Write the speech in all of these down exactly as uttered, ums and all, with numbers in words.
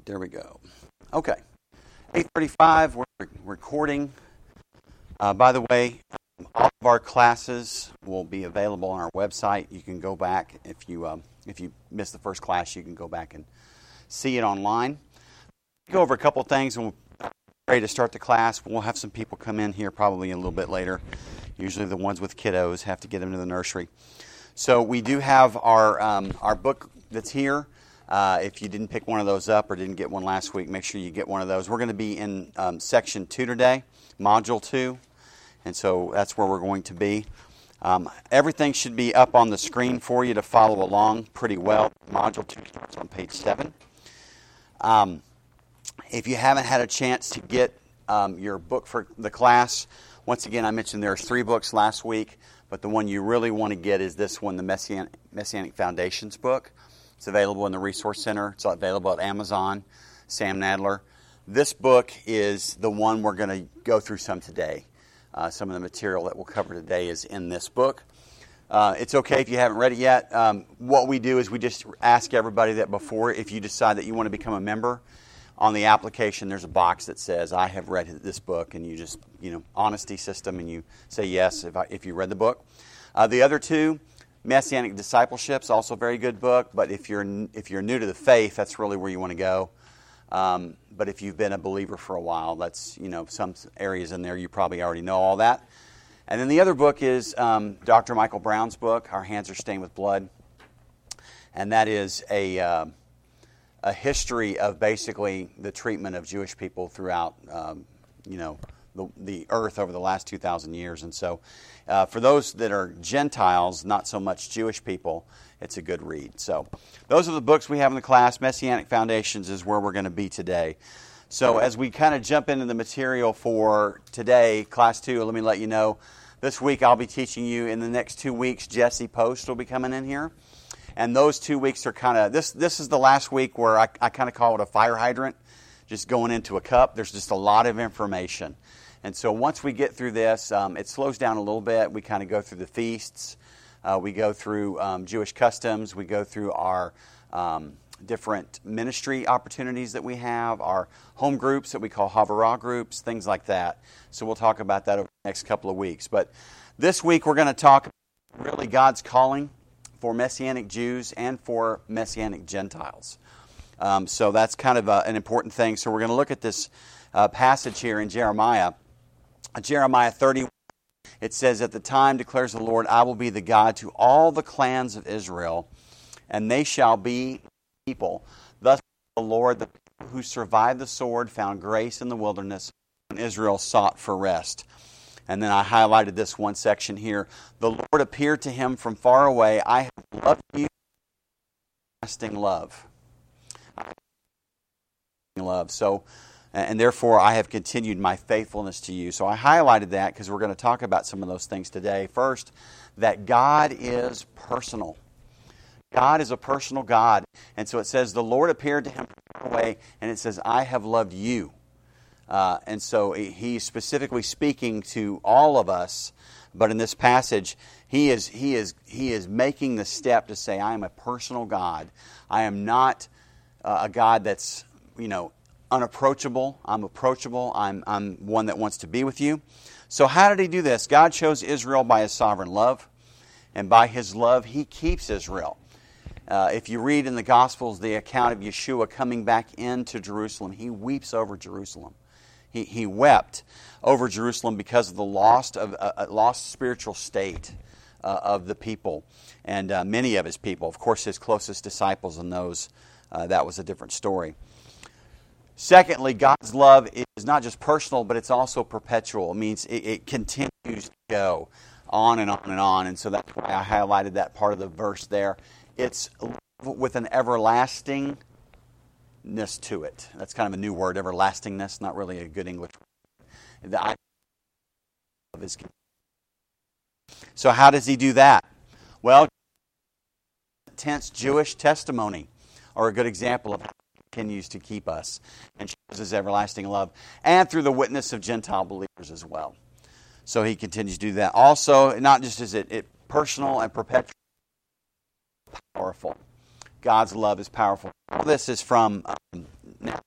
There we go. Okay. eight thirty-five, we're recording. Uh, by the way, all of our classes will be available on our website. You can go back, if you um, if you missed the first class, you can go back and see it online. Go over a couple things, and we're ready to start the class. We'll have some people come in here probably a little bit later. Usually the ones with kiddos have to get them to the nursery. So we do have our um, our book that's here. Uh, if you didn't pick one of those up or didn't get one last week, make sure you get one of those. We're going to be in um, section two today, module two, and so that's where we're going to be. Um, everything should be up on the screen for you to follow along pretty well. Module two starts on page seven. Um, if you haven't had a chance to get um, your book for the class, once again, I mentioned there's three books last week, but the one you really want to get is this one, the Messianic, Messianic Foundations book. It's available in the Resource Center. It's available at Amazon, Sam Nadler. This book is the one we're going to go through some today. Uh, some of the material that we'll cover today is in this book. Uh, it's okay if you haven't read it yet. Um, what we do is we just ask everybody that before, if you decide that you want to become a member, on the application there's a box that says, I have read this book, and you just, you know, honesty system, and you say yes if, I, if you read the book. Uh, the other two, Messianic Discipleship's also a very good book, but if you're if you're new to the faith, that's really where you want to go. Um, but if you've been a believer for a while, that's, you know, some areas in there you probably already know all that. And then the other book is um, Doctor Michael Brown's book, Our Hands Are Stained with Blood, and that is a uh, a history of basically the treatment of Jewish people throughout, um, you know, the, the earth over the last two thousand years. And so uh, for those that are Gentiles, not so much Jewish people, it's a good read. So those are the books we have in the class. Messianic Foundations is where we're going to be today. So as we kind of jump into the material for today, class two, let me let you know, this week I'll be teaching you. In the next two weeks, Jesse Post will be coming in here. And those two weeks are kind of, this This is the last week where I, I kind of call it a fire hydrant, just going into a cup. There's just a lot of information. And so once we get through this, um, it slows down a little bit. We kind of go through the feasts. Uh, we go through um, Jewish customs. We go through our um, different ministry opportunities that we have, our home groups that we call Havarah groups, things like that. So we'll talk about that over the next couple of weeks. But this week we're going to talk about really God's calling for Messianic Jews and for Messianic Gentiles. Um, so that's kind of a, an important thing. So we're going to look at this uh, passage here in Jeremiah. Jeremiah thirty-one, it says, At the time, declares the Lord, I will be the God to all the clans of Israel, and they shall be people. Thus the Lord, the people who survived the sword, found grace in the wilderness, when Israel sought for rest. And then I highlighted this one section here. The Lord appeared to him from far away. I have loved you, lasting love. Love. So, and therefore I have continued my faithfulness to you. So I highlighted that because we're going to talk about some of those things today. First, that God is personal. God is a personal God. And so it says, the Lord appeared to him from far away, and it says, I have loved you. Uh, and so he's specifically speaking to all of us, but in this passage, he is he is he is making the step to say, I am a personal God. I am not uh, a God that's, you know, unapproachable. I'm approachable. I'm I'm one that wants to be with you. So how did he do this? God chose Israel by his sovereign love, and by his love, he keeps Israel. Uh, if you read in the Gospels the account of Yeshua coming back into Jerusalem, he weeps over Jerusalem. He, he wept over Jerusalem because of the lost of uh, lost spiritual state uh, of the people, and uh, many of his people. Of course, his closest disciples and those, uh, that was a different story. Secondly, God's love is not just personal, but it's also perpetual. It means it, it continues to go on and on and on, and so that's why I highlighted that part of the verse there. It's with an everlasting to it. That's kind of a new word, everlastingness, not really a good English word. The idea of his. So how does he do that? Well, tense Jewish testimony are a good example of how he continues to keep us and shows his everlasting love, and through the witness of Gentile believers as well. So he continues to do that. Also, not just is it, it personal and perpetual, powerful. God's love is powerful. All this is from um, now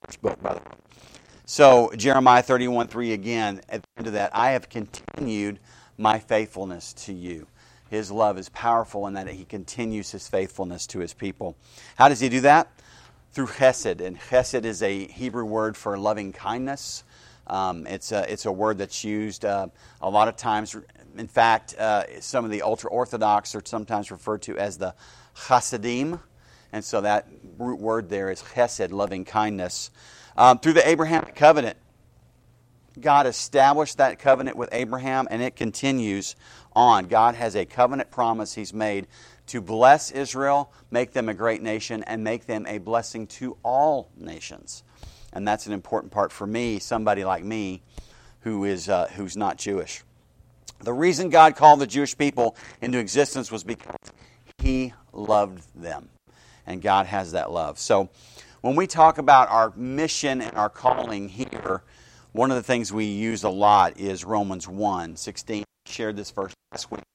first book, by the way. So Jeremiah thirty-one three again, at the end of that, I have continued my faithfulness to you. His love is powerful in that he continues his faithfulness to his people. How does he do that? Through chesed. And chesed is a Hebrew word for loving kindness. Um, it's, a, it's a word that's used uh, a lot of times. In fact, uh, some of the ultra-Orthodox are sometimes referred to as the Hasidim. And so that root word there is chesed, loving kindness. Um, through the Abrahamic covenant, God established that covenant with Abraham, and it continues on. God has a covenant promise He's made to bless Israel, make them a great nation, and make them a blessing to all nations. And that's an important part for me, somebody like me, who is uh, who's not Jewish. The reason God called the Jewish people into existence was because He loved them. And God has that love. So when we talk about our mission and our calling here, one of the things we use a lot is Romans one sixteen. I shared this verse last week.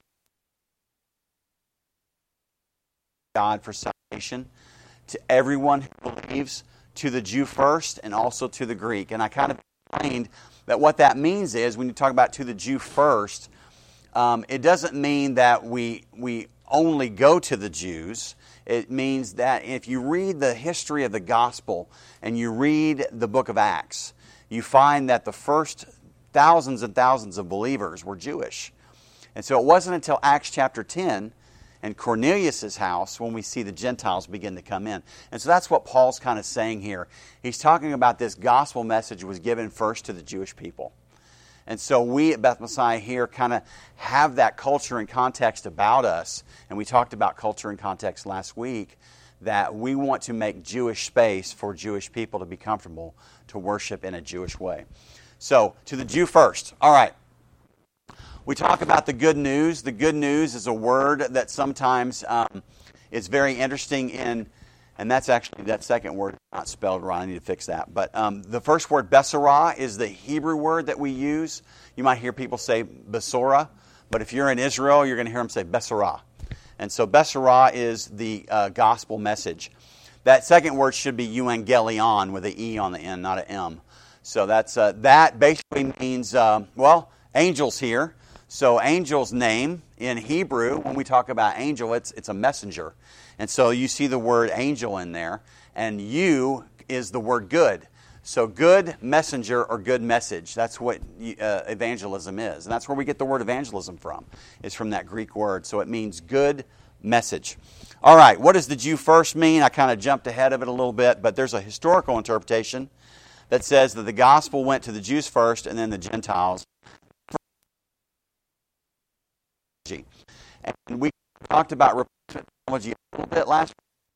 God for salvation to everyone who believes, to the Jew first and also to the Greek. And I kind of explained that what that means is when you talk about to the Jew first, um, it doesn't mean that we we only go to the Jews. It means that if you read the history of the gospel and you read the book of Acts, you find that the first thousands and thousands of believers were Jewish. And so it wasn't until Acts chapter ten and Cornelius' house when we see the Gentiles begin to come in. And so that's what Paul's kind of saying here. He's talking about this gospel message was given first to the Jewish people. And so we at Beth Messiah here kind of have that culture and context about us. And we talked about culture and context last week, that we want to make Jewish space for Jewish people to be comfortable to worship in a Jewish way. So, to the Jew first. All right. We talk about the good news. The good news is a word that sometimes um, is very interesting in, and that's actually, that second word is not spelled right. I need to fix that. But um, the first word, Besorah, is the Hebrew word that we use. You might hear people say Besorah, but if you're in Israel, you're going to hear them say Besorah. And so Besorah is the uh, gospel message. That second word should be euangelion with an E on the end, not an M. So that's uh, that basically means, uh, well, angels here. So angel's name in Hebrew, when we talk about angel, it's it's a messenger. And so you see the word angel in there. And you is the word good. So good messenger or good message. That's what uh, evangelism is. And that's where we get the word evangelism from. It's from that Greek word. So it means good message. All right, what does the Jew first mean? I kind of jumped ahead of it a little bit, but there's a historical interpretation that says that the gospel went to the Jews first and then the Gentiles. And we talked about replacement theology a little bit last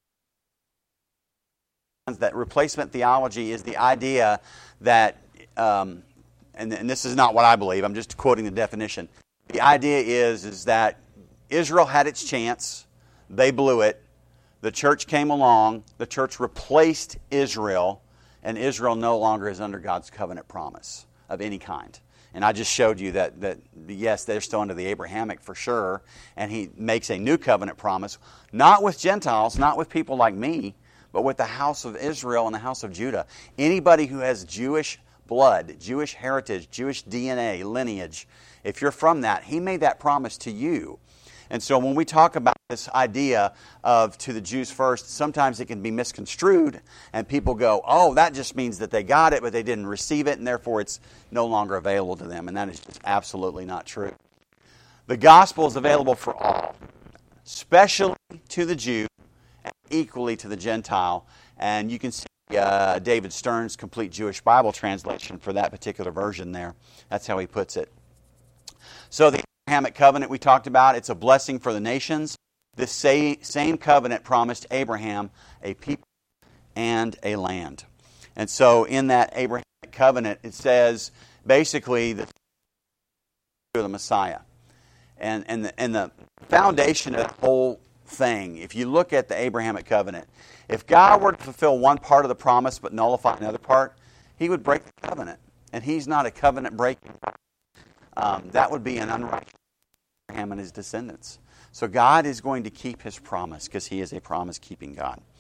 week. That replacement theology is the idea that, um, and, and this is not what I believe, I'm just quoting the definition. The idea is, is that Israel had its chance, they blew it, the church came along, the church replaced Israel, and Israel no longer is under God's covenant promise of any kind. And I just showed you that, that, yes, they're still under the Abrahamic for sure, and He makes a new covenant promise, not with Gentiles, not with people like me, but with the house of Israel and the house of Judah. Anybody who has Jewish blood, Jewish heritage, Jewish D N A, lineage, if you're from that, He made that promise to you. And so when we talk about this idea of to the Jews first, sometimes it can be misconstrued, and people go, oh, that just means that they got it, but they didn't receive it, and therefore it's no longer available to them. And that is just absolutely not true. The gospel is available for all, especially to the Jew, and equally to the Gentile. And you can see uh, David Stern's Complete Jewish Bible Translation for that particular version there. That's how he puts it. So the Abrahamic covenant we talked about, it's a blessing for the nations. This same covenant promised Abraham a people and a land. And so in that Abrahamic covenant, it says basically the the Messiah. And, and, the, and the foundation of the whole thing, if you look at the Abrahamic covenant, if God were to fulfill one part of the promise but nullify another part, He would break the covenant. And He's not a covenant breaking. Um, that would be an unrighteous Abraham and his descendants. So God is going to keep His promise because He is a promise-keeping God.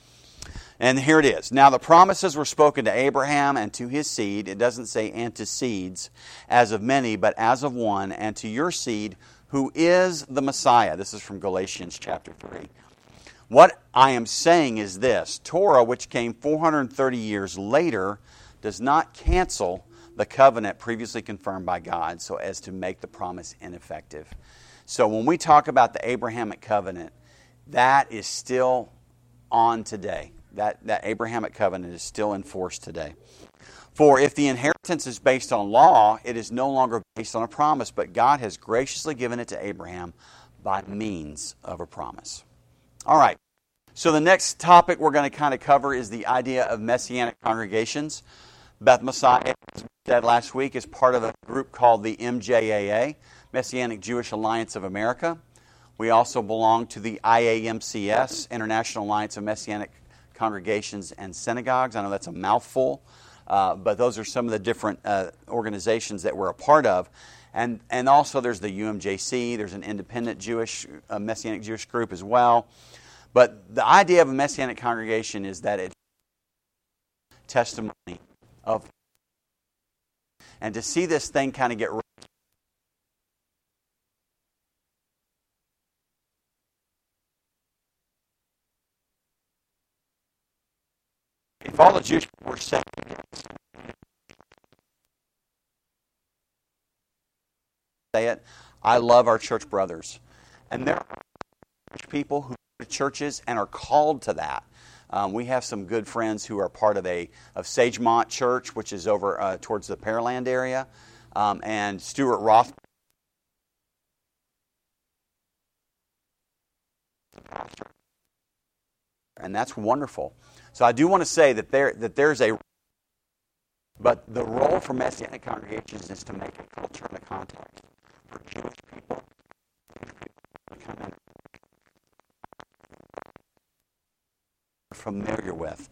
And here it is. Now the promises were spoken to Abraham and to his seed. It doesn't say and to seeds, as of many, but as of one, and to your seed, who is the Messiah. This is from Galatians chapter three. What I am saying is this: Torah, which came four hundred thirty years later, does not cancel the covenant previously confirmed by God so as to make the promise ineffective. So when we talk about the Abrahamic covenant, that is still on today. That, that Abrahamic covenant is still in force today. For if the inheritance is based on law, it is no longer based on a promise, but God has graciously given it to Abraham by means of a promise. All right. So the next topic we're going to kind of cover is the idea of Messianic congregations. Beth Messiah, as we said last week, is part of a group called the M J A A, Messianic Jewish Alliance of America. We also belong to the I A M C S, International Alliance of Messianic Congregations and Synagogues. I know that's a mouthful, uh, but those are some of the different uh, organizations that we're a part of. And and also there's the U M J C, there's an independent Jewish, uh, Messianic Jewish group as well. But the idea of a Messianic congregation is that it's testimony of, and to see this thing kind of get if all the Jewish people were saved, say it, I love our church brothers. And there are people who go to churches and are called to that. Um, we have some good friends who are part of a of Sagemont Church, which is over uh, towards the Pearland area, um, and Stuart Roth, and that's wonderful. So I do want to say that there that there's a, but the role for Messianic congregations is to make a culture and a context for Jewish people to come in, familiar with.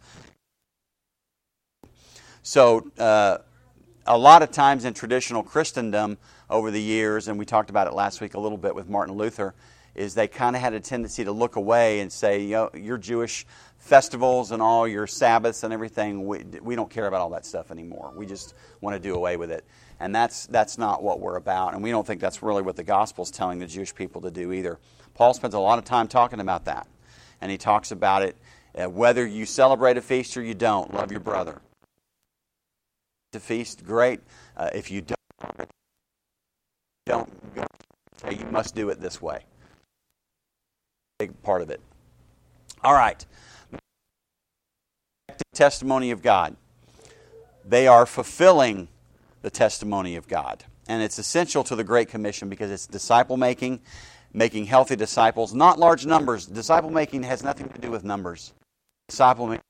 So uh, a lot of times in traditional Christendom over the years, and we talked about it last week a little bit with Martin Luther, is they kind of had a tendency to look away and say, you know, your Jewish festivals and all your Sabbaths and everything, we, we don't care about all that stuff anymore. We just want to do away with it. And that's that's not what we're about. And we don't think that's really what the gospel is telling the Jewish people to do either. Paul spends a lot of time talking about that. And he talks about it, uh, whether you celebrate a feast or you don't, love your brother. The feast, great. Uh, if you don't, don't go, say you must do it this way. Big part of it. All right. Testimony of God. They are fulfilling the testimony of God. And it's essential to the Great Commission because it's disciple making, making healthy disciples, not large numbers. Disciple making has nothing to do with numbers. Disciple making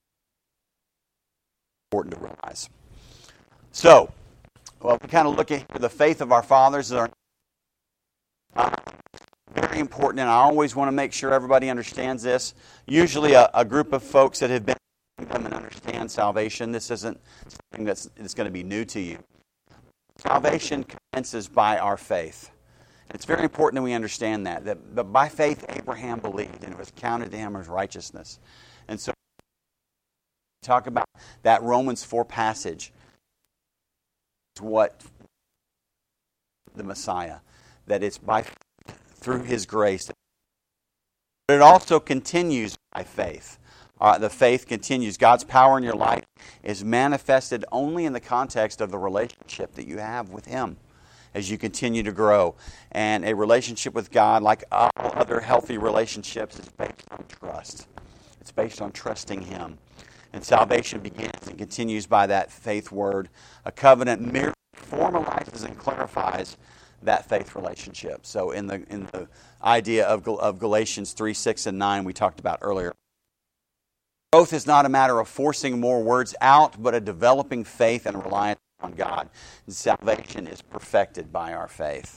is important to realize. So, well, we kind of look at the faith of our fathers. Are uh, very important, and I always want to make sure everybody understands this. Usually a, a group of folks that have been them and understand salvation. This isn't something that's, that's going to be new to you. Salvation commences by our faith. And it's very important that we understand that, that. That by faith Abraham believed, and it was counted to him as righteousness. And so talk about that Romans four passage. It's what the Messiah, that it's by through his grace. But it also continues by faith. Uh, the faith continues. God's power in your life is manifested only in the context of the relationship that you have with Him as you continue to grow. And a relationship with God, like all other healthy relationships, is based on trust. It's based on trusting Him. And salvation begins and continues by that faith word. A covenant merely formalizes and clarifies that faith relationship. So in the in the idea of, of Galatians three, six, and nine we talked about earlier, growth is not a matter of forcing more words out, but a developing faith and reliance on God. And salvation is perfected by our faith.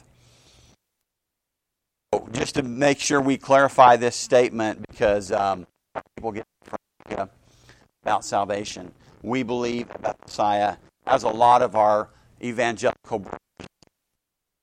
So just to make sure we clarify this statement, because um, people get about salvation, we believe about the Messiah, as a lot of our evangelical brothers,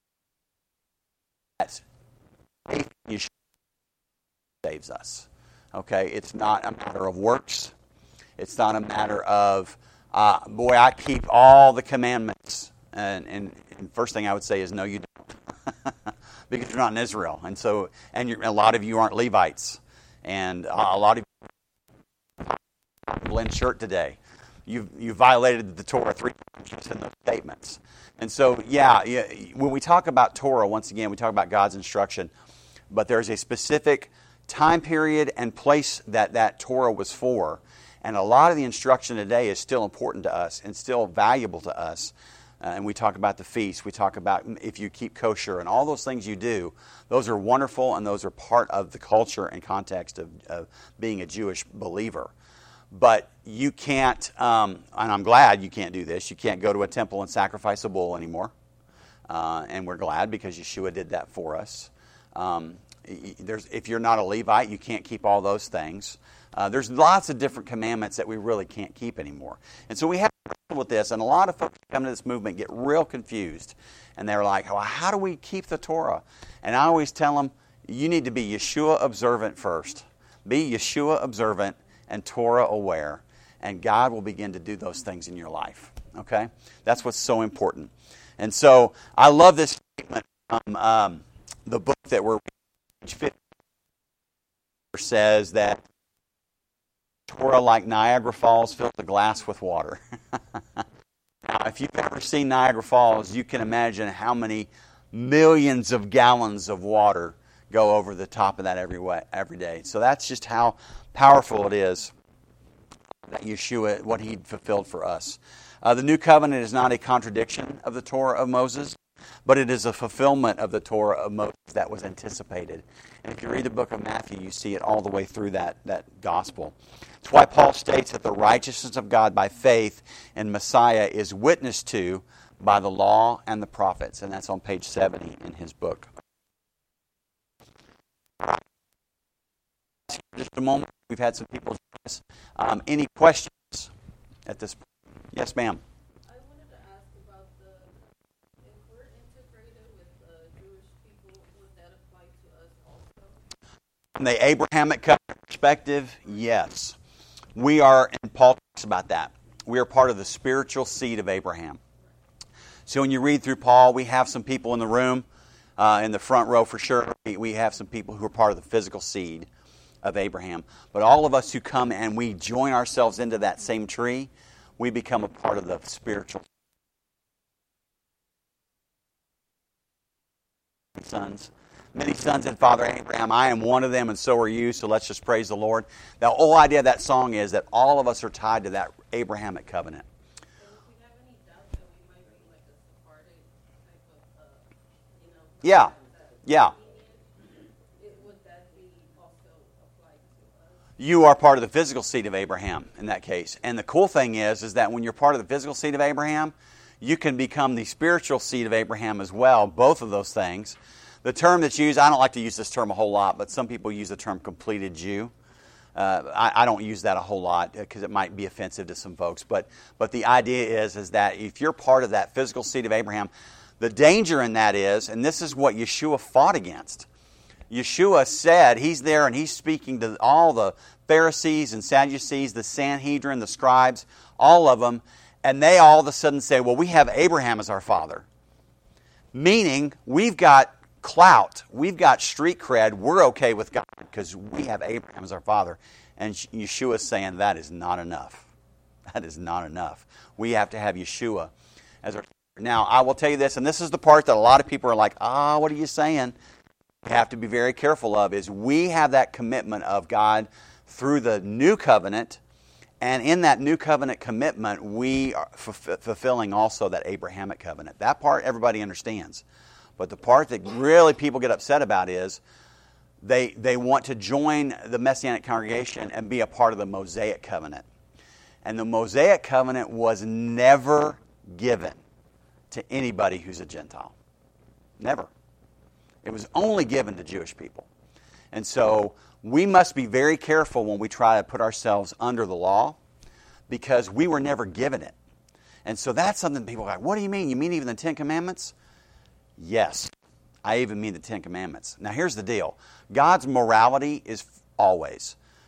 that faith saves us. Okay, it's not a matter of works. It's not a matter of, uh, boy, I keep all the commandments. And, and, and first thing I would say is, no, you don't. Because you're not in Israel. And so, and you're, a lot of you aren't Levites. And a lot of you blend shirt today. You've, you violated the Torah three times just in those statements. And so, yeah, yeah, when we talk about Torah, once again, we talk about God's instruction. But there's a specific time period and place that that Torah was for. And a lot of the instruction today is still important to us and still valuable to us. Uh, and we talk about the feast. We talk about if you keep kosher and all those things you do. Those are wonderful, and those are part of the culture and context of, of being a Jewish believer. But you can't, um, and I'm glad you can't do this, you can't go to a temple and sacrifice a bull anymore. Uh, and we're glad because Yeshua did that for us. Um, there's, if you're not a Levite, you can't keep all those things. Uh, there's lots of different commandments that we really can't keep anymore. And so we have to wrestle with this, and a lot of folks who come to this movement get real confused. And they're like, well, how do we keep the Torah? And I always tell them, you need to be Yeshua observant first. Be Yeshua observant and Torah aware, and God will begin to do those things in your life. Okay? That's what's so important. And so I love this statement from um, the book that we're reading. Page fifty says that Torah, like Niagara Falls, fills a glass with water. Now, if you've ever seen Niagara Falls, you can imagine how many millions of gallons of water go over the top of that every way, every day. So that's just how powerful it is that Yeshua, what He fulfilled for us. Uh, the New Covenant is not a contradiction of the Torah of Moses, but it is a fulfillment of the Torah of Moses that was anticipated. And if you read the book of Matthew, you see it all the way through that, that gospel. That's why Paul states that the righteousness of God by faith in Messiah is witnessed to by the law and the prophets. And that's on page seventy in his book. Just a moment. We've had some people join us. Um, any questions at this point? Yes, ma'am. I wanted to ask about the, if we're integrated with the Jewish people, would that apply to us also? From the Abrahamic covenant perspective, yes. We are, and Paul talks about that, we are part of the spiritual seed of Abraham. So when you read through Paul, we have some people in the room, uh, in the front row for sure. We have some people who are part of the physical seed of Abraham. But all of us who come and we join ourselves into that same tree, we become a part of the spiritual sons. Many sons and Father Abraham. I am one of them, and so are you, so let's just praise the Lord. The whole idea of that song is that all of us are tied to that Abrahamic covenant. So if we have any doubt that we might be like a Sephardic type of, uh, you know... Yeah, yeah. Would that be also applied to us? You are part of the physical seed of Abraham in that case. And the cool thing is, is that when you're part of the physical seed of Abraham, you can become the spiritual seed of Abraham as well, both of those things. The term that's used, I don't like to use this term a whole lot, but some people use the term completed Jew. Uh, I, I don't use that a whole lot because it might be offensive to some folks. But but the idea is, is that if you're part of that physical seed of Abraham, the danger in that is, and this is what Yeshua fought against. Yeshua said, he's there and he's speaking to all the Pharisees and Sadducees, the Sanhedrin, the scribes, all of them, and they all of a sudden say, well, we have Abraham as our father. Meaning, we've got clout, we've got street cred, we're okay with God because we have Abraham as our father. And Yeshua is saying that is not enough. That is not enough. We have to have Yeshua as our father. Now, I will tell you this, and this is the part that a lot of people are like, ah, oh, what are you saying? We have to be very careful of is we have that commitment of God through the new covenant, and in that new covenant commitment, we are f- fulfilling also that Abrahamic covenant. That part everybody understands. But the part that really people get upset about is they they want to join the Messianic congregation and be a part of the Mosaic covenant. And the Mosaic covenant was never given to anybody who's a Gentile. Never. It was only given to Jewish people. And so we must be very careful when we try to put ourselves under the law because we were never given it. And so that's something people are like, what do you mean? You mean even the Ten Commandments? Yes, I even mean the Ten Commandments. Now here's the deal. God's morality is always.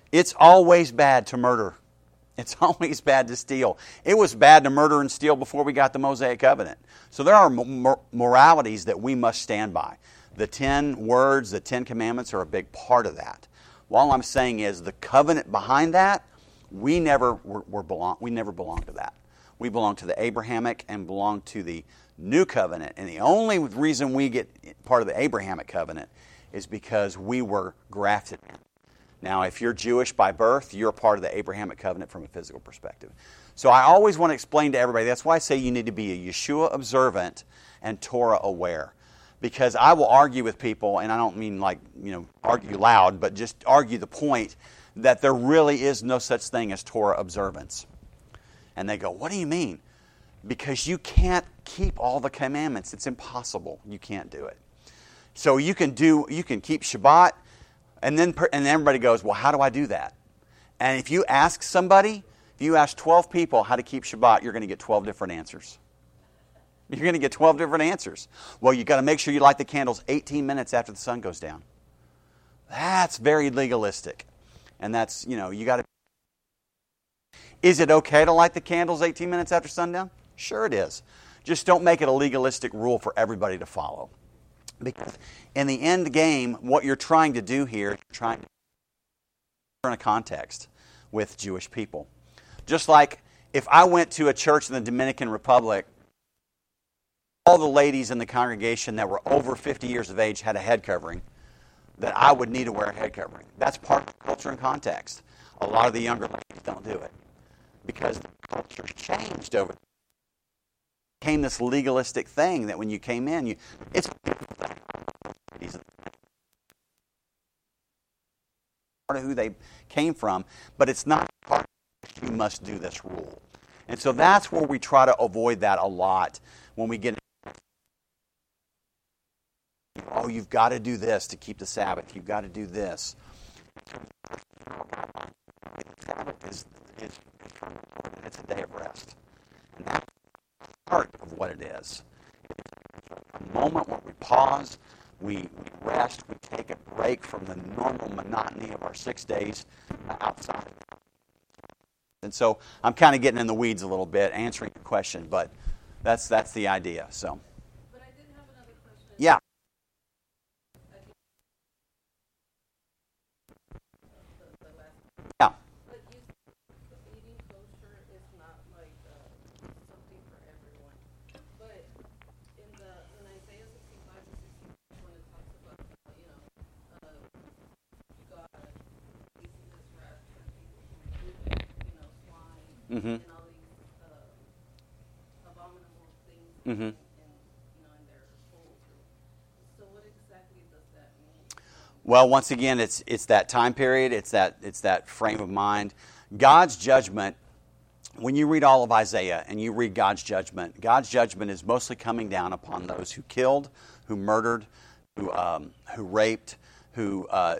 It's always bad to murder. It's always bad to steal. It was bad to murder and steal before we got the Mosaic Covenant. So there are mor- moralities that we must stand by. The ten words, the ten commandments are a big part of that. All I'm saying is the covenant behind that, we never were, were belong. We never belong to that. We belong to the Abrahamic and belong to the New Covenant. And the only reason we get part of the Abrahamic covenant is because we were grafted in. Now, if you're Jewish by birth, you're part of the Abrahamic covenant from a physical perspective. So I always want to explain to everybody, that's why I say you need to be a Yeshua observant and Torah aware. Because I will argue with people, and I don't mean like, you know, argue loud, but just argue the point that there really is no such thing as Torah observance. And they go, what do you mean? Because you can't keep all the commandments. It's impossible. You can't do it. So you can do, you can keep Shabbat, and then and everybody goes, well, how do I do that? And if you ask somebody, if you ask twelve people how to keep Shabbat, you're going to get twelve different answers. You're going to get twelve different answers. Well, you've got to make sure you light the candles eighteen minutes after the sun goes down. That's very legalistic. And that's, you know, you got to... Is it okay to light the candles eighteen minutes after sundown? Sure it is. Just don't make it a legalistic rule for everybody to follow. Because in the end game, what you're trying to do here, you're trying to turn a context with Jewish people. Just like if I went to a church in the Dominican Republic, all the ladies in the congregation that were over fifty years of age had a head covering, that I would need to wear a head covering. That's part of the culture and context. A lot of the younger ladies don't do it because the culture's changed over. It became this legalistic thing that when you came in, you it's a beautiful thing. Part of who they came from, but it's not part of you must do this rule. And so that's where we try to avoid that a lot when we get oh, you've got to do this to keep the Sabbath. You've got to do this. The Sabbath is, is it's a day of rest. And that's part of what it is. It's a moment where we pause, we, we rest, we take a break from the normal monotony of our six days outside. And so I'm kind of getting in the weeds a little bit, answering the question, but that's that's the idea. So. But I did have another question. Yeah. Yeah. But you eating kosher is not like uh, something for everyone. But in the in Isaiah sixty-five and sixty-six, when it talks about uh, you know uh, God releasing His wrath for people who eat, you know, swine Mm-hmm. and all these uh, abominable things Mm-hmm. in, in you know in their poultry. So what exactly does that mean? Well, once again, it's it's that time period, it's that it's that frame of mind. God's judgment, when you read all of Isaiah and you read God's judgment, God's judgment is mostly coming down upon those who killed, who murdered, who um, who raped, who uh,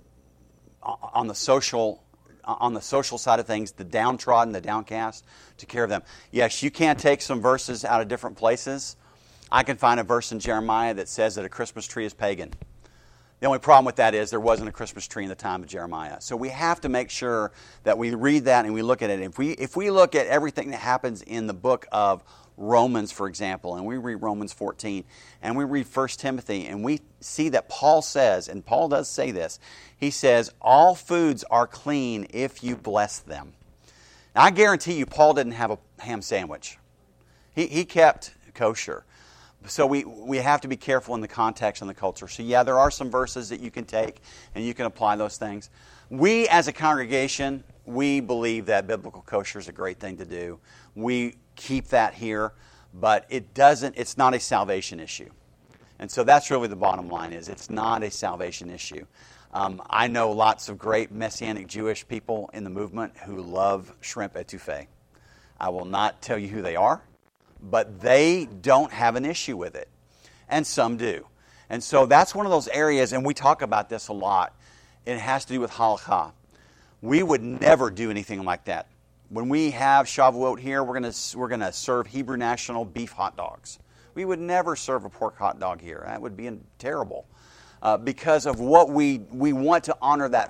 on the social on the social side of things, the downtrodden, the downcast, to care of them. Yes, you can take some verses out of different places. I can find a verse in Jeremiah that says that a Christmas tree is pagan. The only problem with that is there wasn't a Christmas tree in the time of Jeremiah. So we have to make sure that we read that and we look at it. If we if we look at everything that happens in the book of Romans, for example, and we read Romans fourteen, and we read First Timothy, and we see that Paul says, and Paul does say this, he says, all foods are clean if you bless them. Now, I guarantee you Paul didn't have a ham sandwich. He, he kept kosher. So we, we have to be careful in the context and the culture. So yeah, there are some verses that you can take and you can apply those things. We as a congregation, we believe that biblical kosher is a great thing to do. We keep that here, but it doesn't, it's not a salvation issue. And so that's really the bottom line is it's not a salvation issue. Um, I know lots of great Messianic Jewish people in the movement who love shrimp etouffee. I will not tell you who they are, but they don't have an issue with it. And some do. And so that's one of those areas, and we talk about this a lot. It has to do with halakha. We would never do anything like that. When we have Shavuot here, we're going to we're going to serve Hebrew National beef hot dogs. We would never serve a pork hot dog here. That would be terrible. Uh, because of what we we want to honor that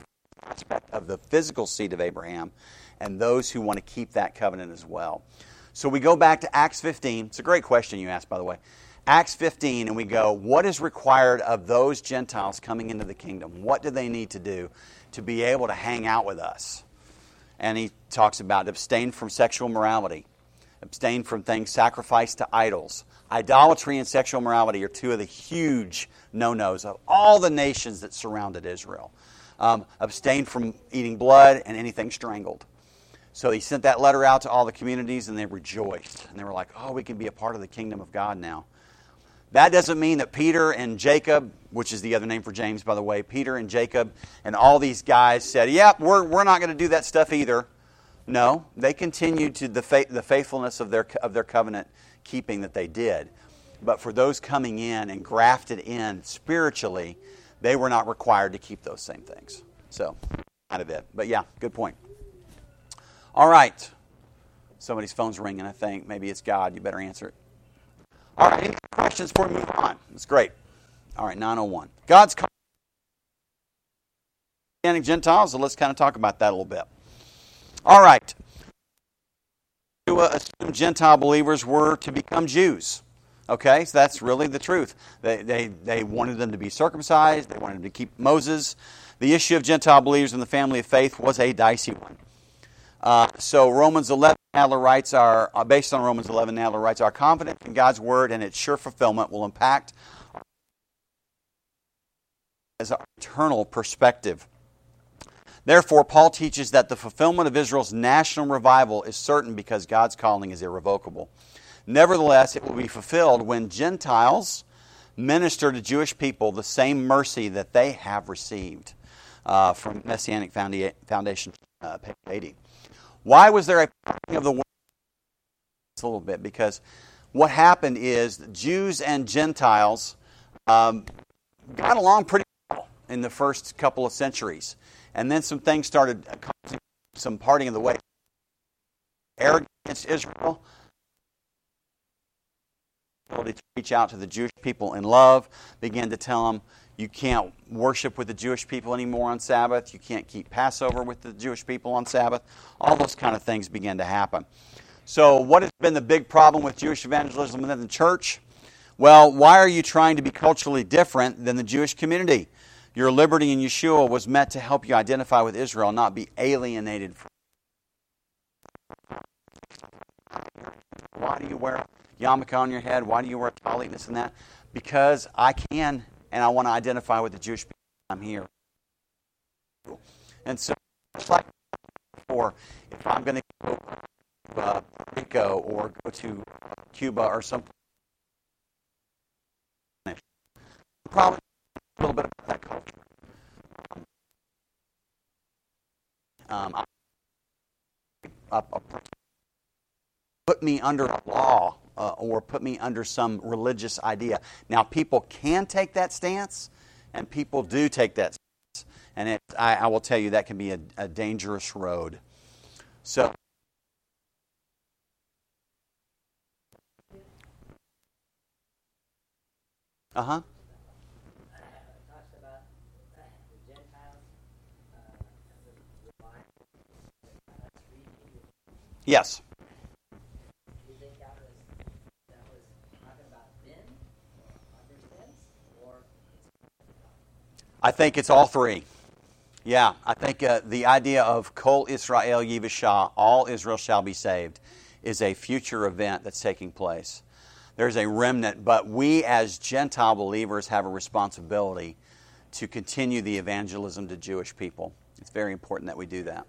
aspect of the physical seed of Abraham and those who want to keep that covenant as well. So we go back to Acts fifteen. It's a great question you asked, by the way. Acts fifteen, and we go, what is required of those Gentiles coming into the kingdom? What do they need to do to be able to hang out with us? And he talks about abstain from sexual morality, abstain from things sacrificed to idols. Idolatry and sexual morality are two of the huge no-nos of all the nations that surrounded Israel. Um, abstain from eating blood and anything strangled. So he sent that letter out to all the communities, and they rejoiced. And they were like, oh, we can be a part of the kingdom of God now. That doesn't mean that Peter and Jacob, which is the other name for James, by the way, Peter and Jacob and all these guys said, yep, we're, we're not going to do that stuff either. No, they continued to the, faith, the faithfulness of their, of their covenant keeping that they did. But for those coming in and grafted in spiritually, they were not required to keep those same things. So, out of it. But yeah, good point. All right. Somebody's phone's ringing, I think. Maybe it's God. You better answer it. All right, any questions before we move on? That's great. All right, nine oh one. God's calling Gentiles, so let's kind of talk about that a little bit. All right. To uh, assume Gentile believers were to become Jews. Okay, so that's really the truth. They, they, they wanted them to be circumcised. They wanted them to keep Moses. The issue of Gentile believers in the family of faith was a dicey one. Uh, so Romans eleven, Nadler writes, are uh, based on Romans eleven, Nadler writes, our confidence in God's word and its sure fulfillment will impact as our eternal perspective. Therefore, Paul teaches that the fulfillment of Israel's national revival is certain because God's calling is irrevocable. Nevertheless, it will be fulfilled when Gentiles minister to Jewish people the same mercy that they have received. Uh, from Messianic Foundation, uh, page eighty. Why was there a parting of the world? A little bit, because what happened is Jews and Gentiles um, got along pretty well in the first couple of centuries. And then some things started causing some parting of the way. Arrogance against Israel, ability to reach out to the Jewish people in love, began to tell them, you can't worship with the Jewish people anymore on Sabbath. You can't keep Passover with the Jewish people on Sabbath. All those kind of things began to happen. So what has been the big problem with Jewish evangelism within the church? Well, why are you trying to be culturally different than the Jewish community? Your liberty in Yeshua was meant to help you identify with Israel, not be alienated from. Why do you wear a yarmulke on your head? Why do you wear a tallit, this and that? Because I can, and I want to identify with the Jewish people. I'm here. And so, just like before, if I'm going to go to uh, Puerto Rico or go to Cuba or something, probably a little bit about that culture. Um, I, a, a, put me under a law uh, or put me under some religious idea. Now, people can take that stance, and people do take that stance. And it, I, I will tell you, that can be a, a dangerous road. So, uh-huh. Yes. Do you think that was, that was talking about then, or under sense, or? I think it's all three. Yeah, I think uh, the idea of Kol Israel Yivashah, all Israel shall be saved, is a future event that's taking place. There's a remnant, but we as Gentile believers have a responsibility to continue the evangelism to Jewish people. It's very important that we do that.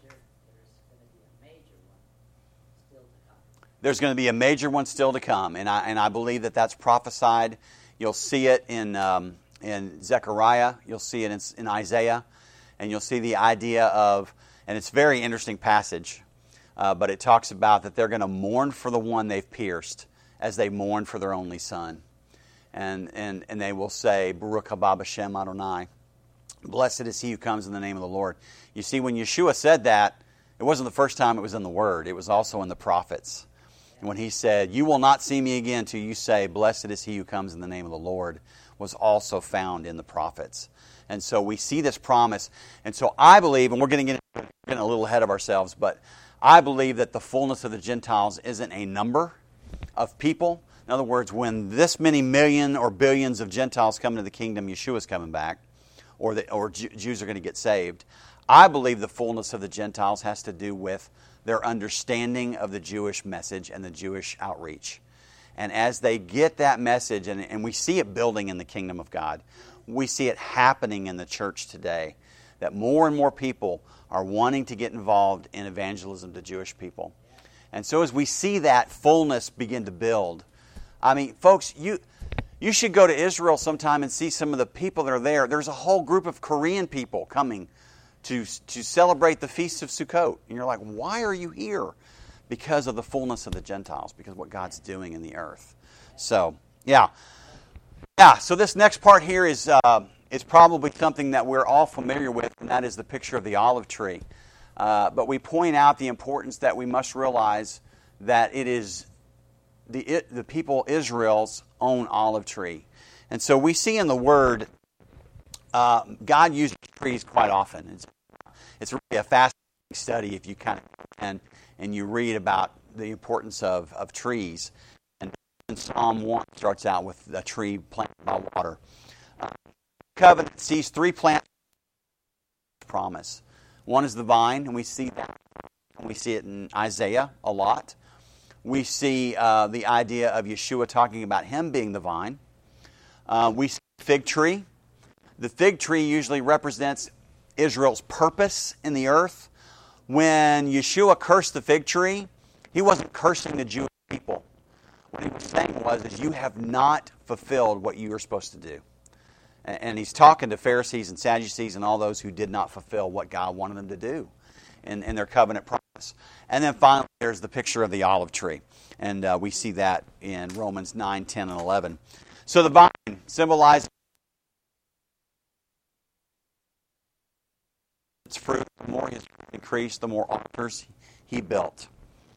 There's going to be a major one still to come, and I and I believe that that's prophesied. You'll see it in um, in Zechariah. You'll see it in, in Isaiah, and you'll see the idea of, and it's a very interesting passage, uh, but it talks about that they're going to mourn for the one they've pierced as they mourn for their only son, and and and they will say, Baruch haba b'shem Adonai, blessed is he who comes in the name of the Lord. You see, when Yeshua said that, it wasn't the first time it was in the Word; it was also in the prophets. when he said, "You will not see me again till you say, 'Blessed is he who comes in the name of the Lord,'" was also found in the prophets. And so we see this promise. And so I believe, and we're getting, in, getting a little ahead of ourselves, but I believe that the fullness of the Gentiles isn't a number of people. In other words, when this many million or billions of Gentiles come into the kingdom, Yeshua's coming back, or, the, or Jews are going to get saved. I believe the fullness of the Gentiles has to do with their understanding of the Jewish message and the Jewish outreach. And as they get that message, and, and we see it building in the kingdom of God, we see it happening in the church today, that more and more people are wanting to get involved in evangelism to Jewish people. And so as we see that fullness begin to build, I mean, folks, you you should go to Israel sometime and see some of the people that are there. There's a whole group of Korean people coming to, to celebrate the Feast of Sukkot. And you're like, why are you here? Because of the fullness of the Gentiles, because of what God's doing in the earth. So, yeah. Yeah, so this next part here is uh, is probably something that we're all familiar with, and that is the picture of the olive tree. Uh, but we point out the importance that we must realize that it is the it, the people Israel's own olive tree. And so we see in the Word, uh, God uses trees quite often. It's, it's really a fascinating study if you kind of and and you read about the importance of, of trees. And Psalm one starts out with a tree planted by water. Uh, covenant sees three plants of promise. One is the vine, and we see that. We see it in Isaiah a lot. We see uh, the idea of Yeshua talking about him being the vine. Uh, we see the fig tree. The fig tree usually represents Israel's purpose in the earth. When Yeshua cursed the fig tree, he wasn't cursing the Jewish people. What he was saying was, is you have not fulfilled what you were supposed to do. And he's talking to Pharisees and Sadducees and all those who did not fulfill what God wanted them to do in, in their covenant promise. And then finally, there's the picture of the olive tree. And uh, we see that in Romans nine, ten, and eleven. So the vine symbolizes its fruit. The more his fruit increased, the more altars he built.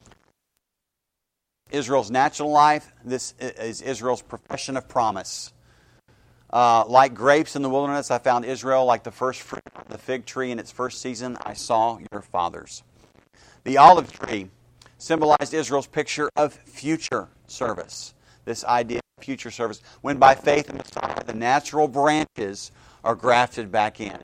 Israel's natural life, this is Israel's profession of promise. Uh, like grapes in the wilderness, I found Israel like the first fruit of the fig tree in its first season. I saw your fathers. The olive tree symbolized Israel's picture of future service. This idea of future service, when by faith in Messiah, the natural branches are grafted back in.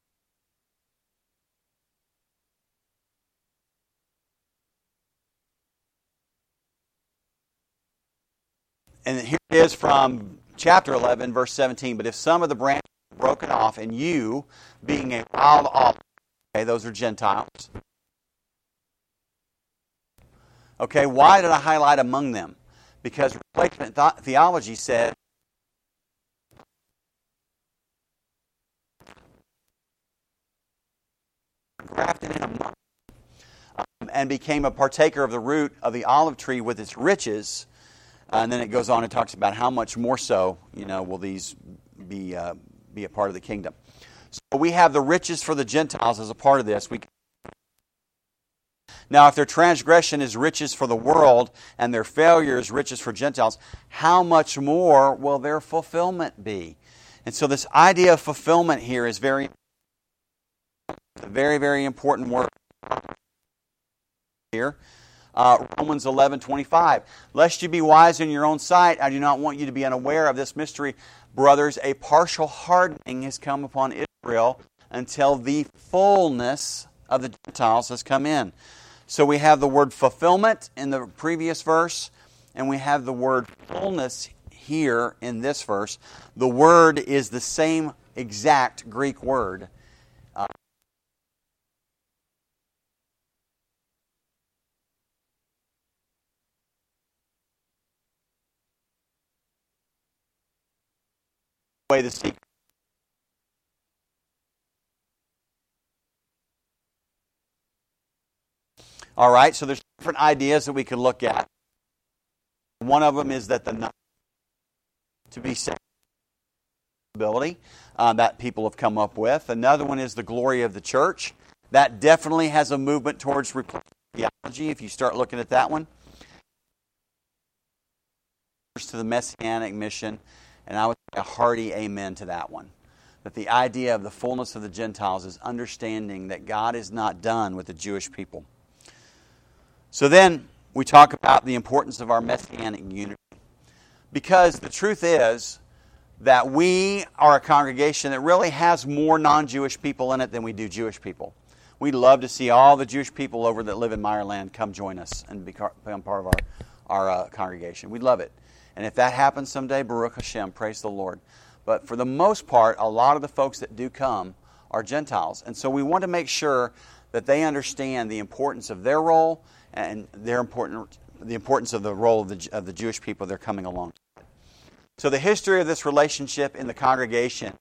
And here it is from chapter eleven, verse seventeen. But if some of the branches are broken off, and you, being a wild olive, okay, those are Gentiles. Okay, why did I highlight among them? Because replacement th- theology said grafted in among um, and became a partaker of the root of the olive tree with its riches. Uh, and then it goes on and talks about how much more so, you know, will these be uh, be a part of the kingdom. So we have the riches for the Gentiles as a part of this. We Now, if their transgression is riches for the world and their failure is riches for Gentiles, how much more will their fulfillment be? And so this idea of fulfillment here is very, a very, very important word here. Uh, Romans eleven twenty-five. Lest you be wise in your own sight, I do not want you to be unaware of this mystery. Brothers, a partial hardening has come upon Israel until the fullness of the Gentiles has come in. So we have the word fulfillment in the previous verse, and we have the word fullness here in this verse. The word is the same exact Greek word. Uh, way the secret. All right, so there's different ideas that we could look at. One of them is that the to be saved ability uh, that people have come up with. Another one is the glory of the church. That definitely has a movement towards replacement theology if you start looking at that one. to the Messianic mission, and I would say a hearty amen to that one. That the idea of the fullness of the Gentiles is understanding that God is not done with the Jewish people. So then we talk about the importance of our Messianic unity. Because the truth is that we are a congregation that really has more non-Jewish people in it than we do Jewish people. We'd love to see all the Jewish people over that live in Meyerland come join us and become part of our, our uh, congregation. We'd love it. And if that happens someday, Baruch Hashem, praise the Lord. But for the most part, a lot of the folks that do come are Gentiles. And so we want to make sure that they understand the importance of their role and their important, the importance of the role of the, of the Jewish people they're coming along. So the history of this relationship in the congregation,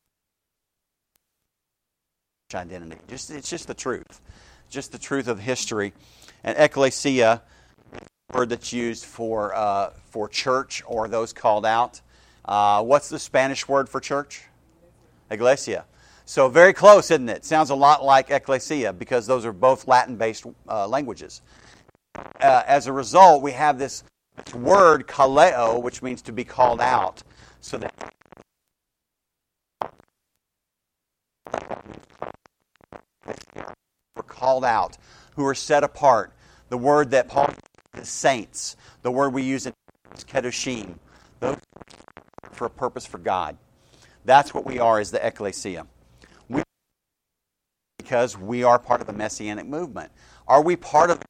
identity, just it's just the truth. Just the truth of history. And ecclesia, a word that's used for, uh, for church or those called out. Uh, what's the Spanish word for church? Iglesia. So very close, isn't it? Sounds a lot like ecclesia because those are both Latin-based uh, languages. Uh, as a result, we have this, this word kaleo, which means to be called out. So that we're called out, who are set apart. The word that Paul uses, saints. The word we use in kedoshim. Those for a purpose for God. That's what we are as the ecclesia. We, because we are part of the Messianic movement. Are we part of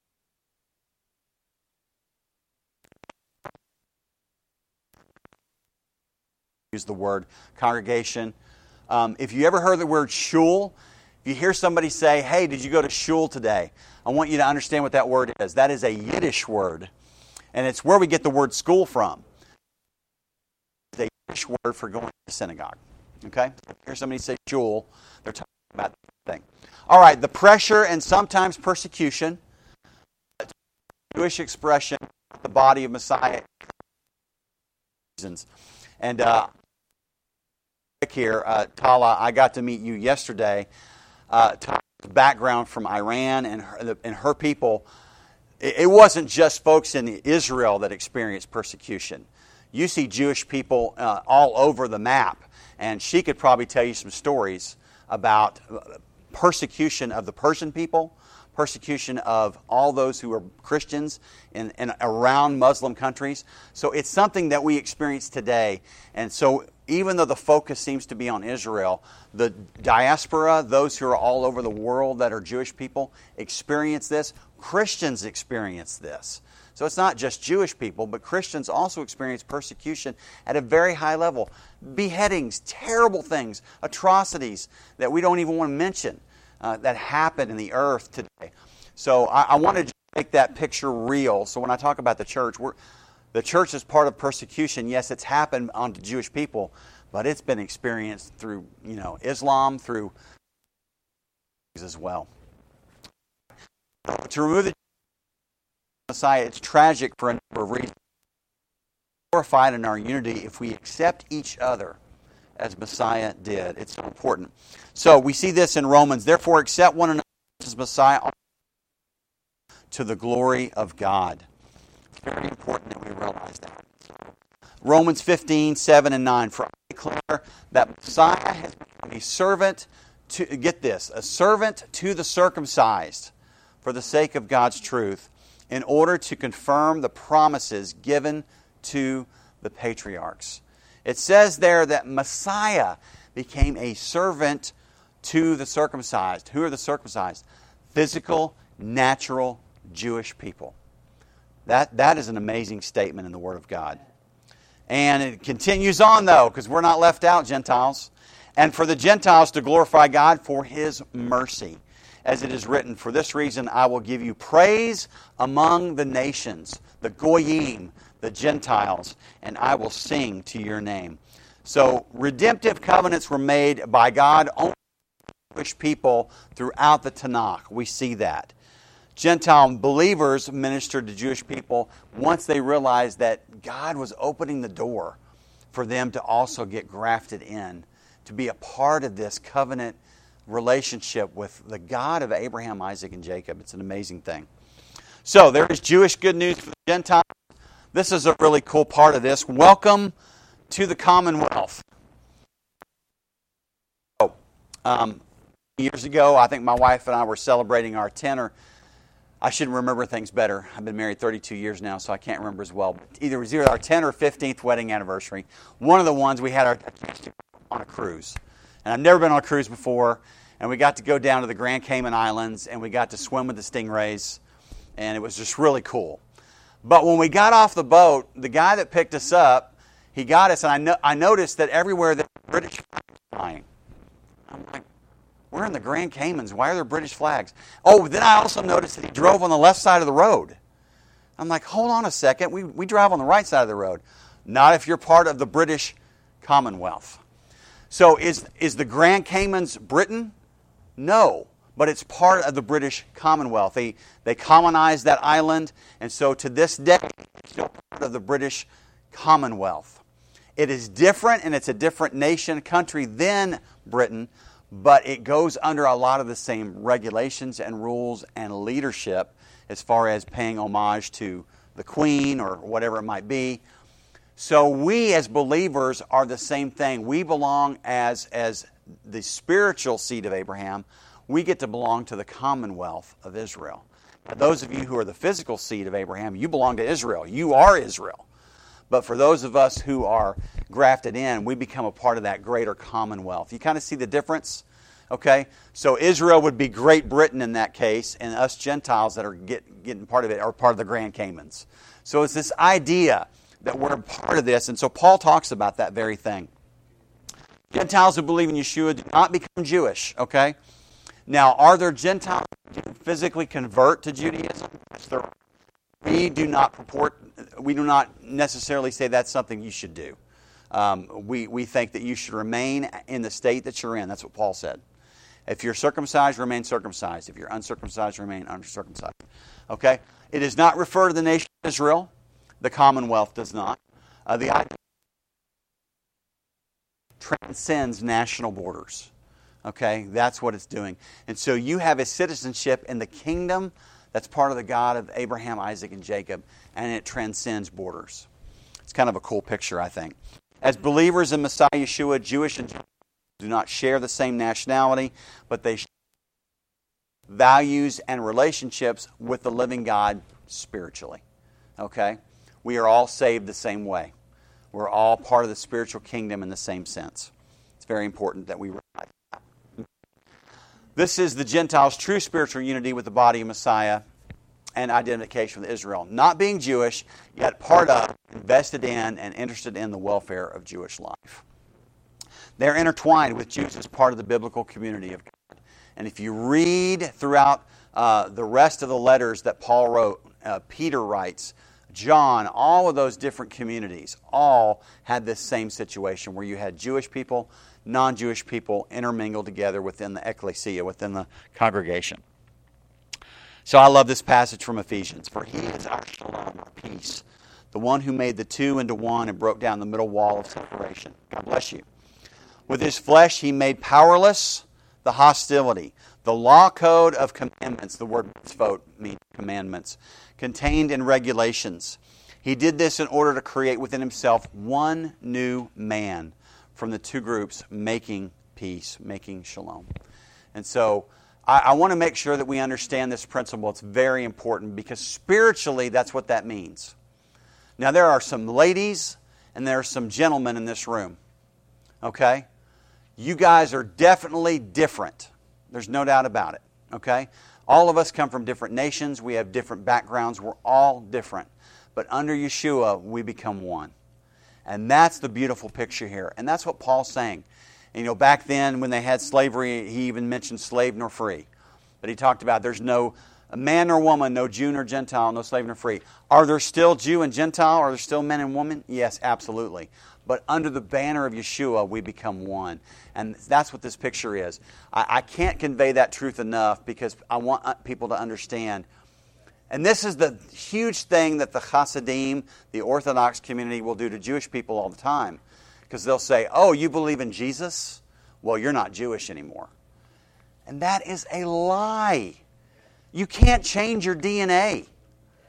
use the word congregation. Um, if you ever heard the word shul, if you hear somebody say, hey, did you go to shul today? I want you to understand what that word is. That is a Yiddish word. And it's where we get the word school from. It's a Yiddish word for going to synagogue. Okay? If you hear somebody say shul, they're talking about that thing. All right, the pressure and sometimes persecution. Jewish expression, the body of Messiah. And uh, here, uh, Tala, I got to meet you yesterday. Uh, Tala's background from Iran and her, and her people, it, it wasn't just folks in Israel that experienced persecution. You see Jewish people uh, all over the map, and she could probably tell you some stories about persecution of the Persian people, persecution of all those who are Christians in, in around Muslim countries. So it's something that we experience today. And so even though the focus seems to be on Israel, the diaspora, those who are all over the world that are Jewish people, experience this. Christians experience this. So it's not just Jewish people, but Christians also experience persecution at a very high level. Beheadings, terrible things, atrocities that we don't even want to mention. Uh, that happen in the earth today. So I, I wanted to make that picture real. So when I talk about the church, we're, the church is part of persecution. Yes, it's happened onto Jewish people, but it's been experienced through, you know, Islam, through as well. To remove the Messiah, it's tragic for a number of reasons. We're glorified in our unity if we accept each other as Messiah did. It's so important. So we see this in Romans. Therefore, accept one another as Messiah to the glory of God. It's very important that we realize that. Romans fifteen, seven and nine. For I declare that Messiah has become a servant to, get this, a servant to the circumcised for the sake of God's truth, in order to confirm the promises given to the patriarchs. It says there that Messiah became a servant to the circumcised. Who are the circumcised? Physical, natural Jewish people. That, that is an amazing statement in the Word of God. And it continues on, though, because we're not left out, Gentiles. And for the Gentiles to glorify God for His mercy. As it is written, for this reason I will give you praise among the nations, the Goyim, the Gentiles, and I will sing to your name. So redemptive covenants were made by God only to Jewish people throughout the Tanakh. We see that. Gentile believers ministered to Jewish people once they realized that God was opening the door for them to also get grafted in, to be a part of this covenant relationship with the God of Abraham, Isaac, and Jacob. It's an amazing thing. So there is Jewish good news for the Gentiles. this is a really cool part of this. Welcome to the Commonwealth. Oh, um, years ago, I think my wife and I were celebrating our tenor. I should remember things better. I've been married thirty-two years now, so I can't remember as well. But either it was either our tenth or fifteenth wedding anniversary. One of the ones we had our on a cruise. And I've never been on a cruise before. And we got to go down to the Grand Cayman Islands, and we got to swim with the stingrays. And it was just really cool. But when we got off the boat, the guy that picked us up, he got us, and I, no, I noticed that everywhere there were British flags flying. I'm like, we're in the Grand Caymans. Why are there British flags? Oh, then I also noticed that he drove on the left side of the road. I'm like, hold on a second. We, we drive on the right side of the road. Not if you're part of the British Commonwealth. So is, is the Grand Caymans Britain? No, but it's part of the British Commonwealth. They, they colonized that island, and so to this day, it's still part of the British Commonwealth. It is different, and it's a different nation, country than Britain, but it goes under a lot of the same regulations and rules and leadership as far as paying homage to the Queen or whatever it might be. So we as believers are the same thing. We belong as, as the spiritual seed of Abraham. We get to belong to the Commonwealth of Israel. Now, those of you who are the physical seed of Abraham, you belong to Israel. You are Israel. But for those of us who are grafted in, we become a part of that greater Commonwealth. You kind of see the difference? Okay? So Israel would be Great Britain in that case, and us Gentiles that are get, getting part of it are part of the Grand Caymans. So it's this idea that we're a part of this, and so Paul talks about that very thing. Gentiles who believe in Yeshua do not become Jewish, okay? Now, are there Gentiles who can physically convert to Judaism? Yes, there are. We do not purport, we do not necessarily say that's something you should do. Um, we, we think that you should remain in the state that you're in. That's what Paul said. If you're circumcised, remain circumcised. If you're uncircumcised, remain uncircumcised. Okay? It does not refer to the nation of Israel. The Commonwealth does not. Uh, the idea transcends national borders. Okay? That's what it's doing. And so you have a citizenship in the kingdom that's part of the God of Abraham, Isaac, and Jacob, and it transcends borders. It's kind of a cool picture, I think. As believers in Messiah Yeshua, Jewish and Gentiles do not share the same nationality, but they share values and relationships with the living God spiritually. Okay? We are all saved the same way. We're all part of the spiritual kingdom in the same sense. It's very important that we realize that. This is the Gentiles' true spiritual unity with the body of Messiah and identification with Israel. Not being Jewish, yet part of, invested in, and interested in the welfare of Jewish life. They're intertwined with Jews as part of the biblical community of God. And if you read throughout uh, the rest of the letters that Paul wrote, uh, Peter writes, John, all of those different communities, all had this same situation where you had Jewish people, non-Jewish people intermingled together within the ecclesia, within the congregation. So I love this passage from Ephesians. For he is our shalom, our peace, the one who made the two into one and broke down the middle wall of separation. God bless you. With his flesh he made powerless the hostility, the law code of commandments, the word mitzvot means commandments, contained in regulations. He did this in order to create within himself one new man from the two groups, making peace, making shalom. And so I, I want to make sure that we understand this principle. It's very important because spiritually that's what that means. Now there are some ladies and there are some gentlemen in this room. Okay? You guys are definitely different. There's no doubt about it. Okay? All of us come from different nations. We have different backgrounds. We're all different. But under Yeshua, we become one. And that's the beautiful picture here. And that's what Paul's saying. And, you know, back then when they had slavery, he even mentioned slave nor free. But he talked about there's no man nor woman, no Jew nor Gentile, no slave nor free. Are there still Jew and Gentile? Are there still men and women? Yes, absolutely. But under the banner of Yeshua, we become one. And that's what this picture is. I, I can't convey that truth enough because I want people to understand. And this is the huge thing that the Hasidim, the Orthodox community, will do to Jewish people all the time. Because they'll say, oh, you believe in Jesus? Well, you're not Jewish anymore. And that is a lie. You can't change your D N A.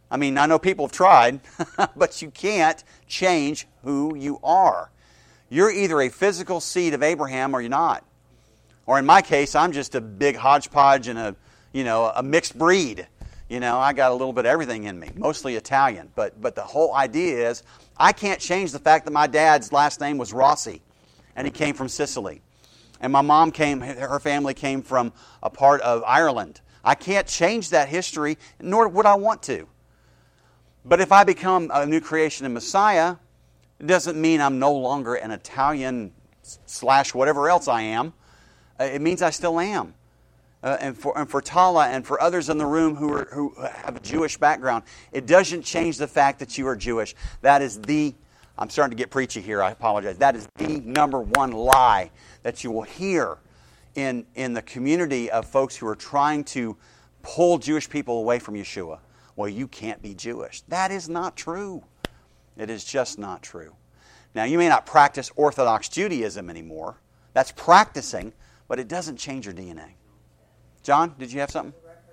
I mean, I know people have tried, but you can't change who you are. You're either a physical seed of Abraham or you're not. Or in my case, I'm just a big hodgepodge and a, you know, a mixed breed. You know, I got a little bit of everything in me, mostly Italian. But but the whole idea is I can't change the fact that my dad's last name was Rossi, and he came from Sicily. And my mom came, her family came from a part of Ireland. I can't change that history, nor would I want to. But if I become a new creation in Messiah, it doesn't mean I'm no longer an Italian slash whatever else I am. It means I still am. Uh, and for and for Tala and for others in the room who are, who have a Jewish background, it doesn't change the fact that you are Jewish. That is the, I'm starting to get preachy here, I apologize. That is the number one lie that you will hear in, in the community of folks who are trying to pull Jewish people away from Yeshua. Well, you can't be Jewish. That is not true. It is just not true. Now, you may not practice Orthodox Judaism anymore. That's practicing, but it doesn't change your D N A. John, did you have something?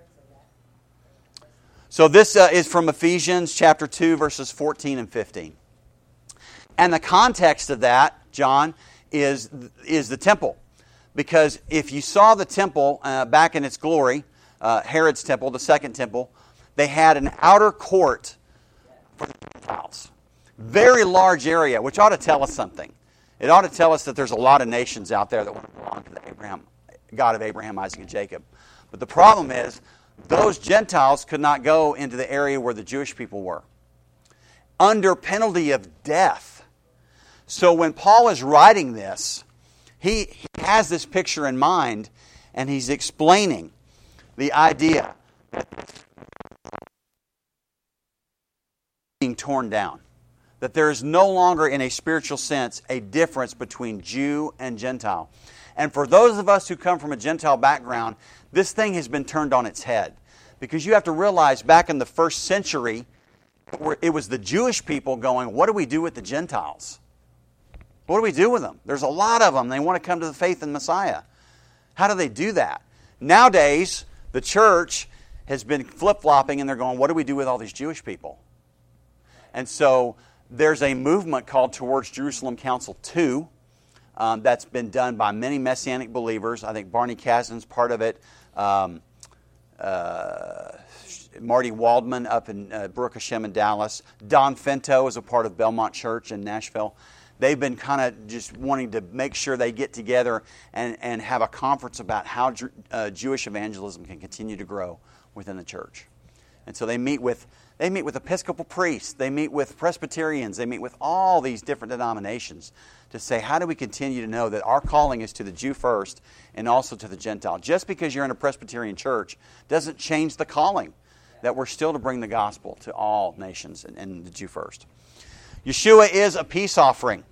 So this uh, is from Ephesians chapter two, verses fourteen and fifteen. And the context of that, John, is, is the temple. Because if you saw the temple uh, back in its glory, uh, Herod's temple, the second temple, they had an outer court for the Gentiles. Very large area, which ought to tell us something. It ought to tell us that there's a lot of nations out there that want to belong to the Abraham, God of Abraham, Isaac, and Jacob. But the problem is, those Gentiles could not go into the area where the Jewish people were, under penalty of death. So when Paul is writing this, he, he has this picture in mind, and he's explaining the idea that being torn down. That there is no longer, in a spiritual sense, a difference between Jew and Gentile. And for those of us who come from a Gentile background, this thing has been turned on its head. Because you have to realize, back in the first century, it was the Jewish people going, what do we do with the Gentiles? What do we do with them? There's a lot of them. They want to come to the faith in Messiah. How do they do that? Nowadays, the church has been flip-flopping, and they're going, what do we do with all these Jewish people? And so there's a movement called Towards Jerusalem Council two um, that's been done by many Messianic believers. I think Barney Kasdan's part of it. Um, uh, Marty Waldman up in uh, Baruch Hashem in Dallas. Don Fento is a part of Belmont Church in Nashville. They've been kind of just wanting to make sure they get together and, and have a conference about how uh, Jewish evangelism can continue to grow within the church. And so they meet with they meet with Episcopal priests, they meet with Presbyterians, they meet with all these different denominations to say, how do we continue to know that our calling is to the Jew first and also to the Gentile? Just because you're in a Presbyterian church doesn't change the calling, that we're still to bring the gospel to all nations and, and the Jew first. Yeshua is a peace offering.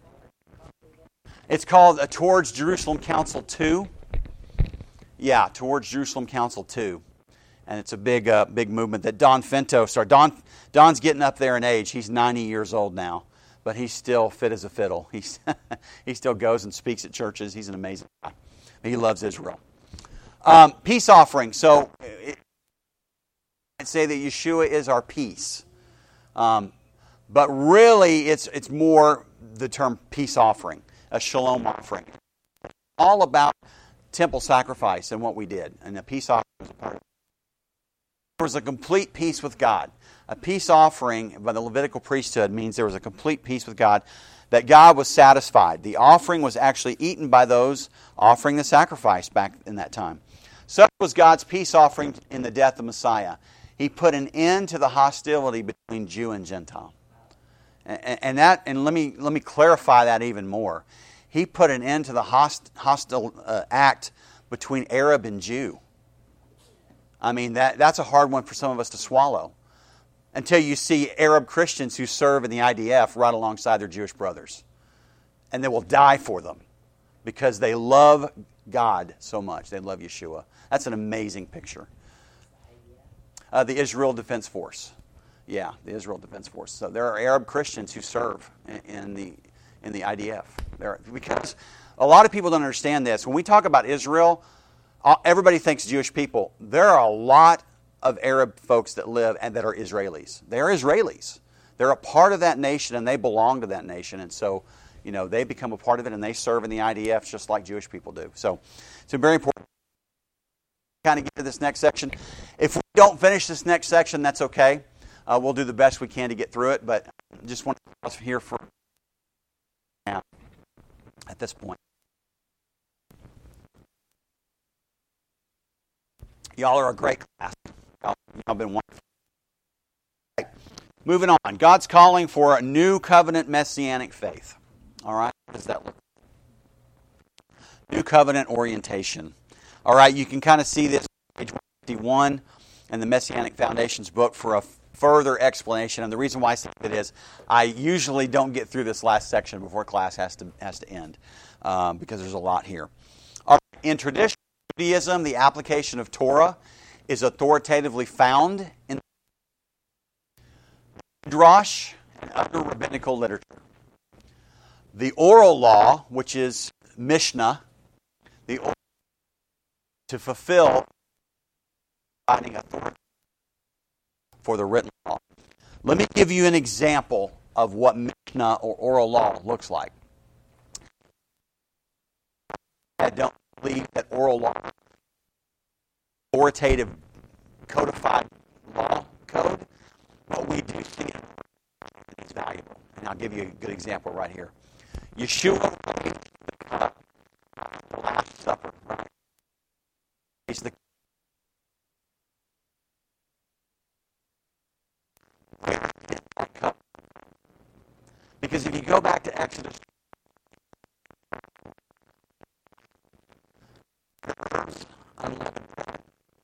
It's called a Towards Jerusalem Council two. Yeah, Towards Jerusalem Council two. And it's a big uh, big movement that Don Fento started. Don, Don's getting up there in age. He's ninety years old now. But he's still fit as a fiddle. He's he still goes and speaks at churches. He's an amazing guy. He loves Israel. Um, peace offering. So it, I'd say that Yeshua is our peace. Um, but really, it's it's more the term peace offering, a shalom offering. All about temple sacrifice and what we did. And the peace offering was a part of it. There was a complete peace with God. A peace offering by the Levitical priesthood means there was a complete peace with God, that God was satisfied. The offering was actually eaten by those offering the sacrifice back in that time. Such was God's peace offering in the death of Messiah. He put an end to the hostility between Jew and Gentile. And, and that, and let me let me clarify that even more. He put an end to the host, hostile uh, act between Arab and Jew. I mean, that that's a hard one for some of us to swallow. Until you see Arab Christians who serve in the I D F right alongside their Jewish brothers. And they will die for them because they love God so much. They love Yeshua. That's an amazing picture. Uh, the Israel Defense Force. Yeah, the Israel Defense Force. So there are Arab Christians who serve in, in the in the I D F. There, because a lot of people don't understand this. When we talk about Israel, everybody thinks Jewish people. There are a lot of Arab folks that live and that are Israelis. They're Israelis. They're a part of that nation, and they belong to that nation. And so, you know, they become a part of it, and they serve in the I D F just like Jewish people do. So it's very important to kind of get to this next section. If we don't finish this next section, that's okay. Uh, we'll do the best we can to get through it, but just want to pause here for now at this point. Y'all are a great class. Y'all have been wonderful. Right. Moving on. God's calling for a new covenant messianic faith. All right. What does that look like? New covenant orientation. All right. You can kind of see this on page one fifty-one in the Messianic Foundations book for a further explanation. And the reason why I say that is I usually don't get through this last section before class has to has to end um, because there's a lot here. All right. In traditional Judaism, the application of Torah is authoritatively found in Midrash and other rabbinical literature. The oral law, which is Mishnah, the oral to fulfill providing authority for the written law. Let me give you an example of what Mishnah or oral law looks like. I don't believe that oral law, authoritative codified law code, but we do see it. It's valuable. And I'll give you a good example right here. Yeshua raised the cup at the Last Supper, right? Raised the Where did that cup? Because if you go back to Exodus, unleavened bread.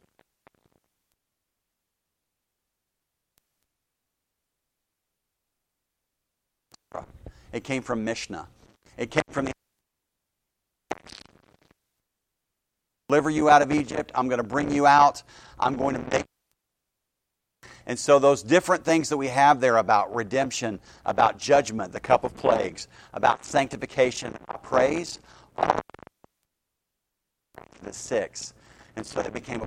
It came from Mishnah. It came from the deliver you out of Egypt. I'm going to bring you out. I'm going to make. And so those different things that we have there about redemption, about judgment, the cup of plagues, about sanctification, about praise, all the six. And so it became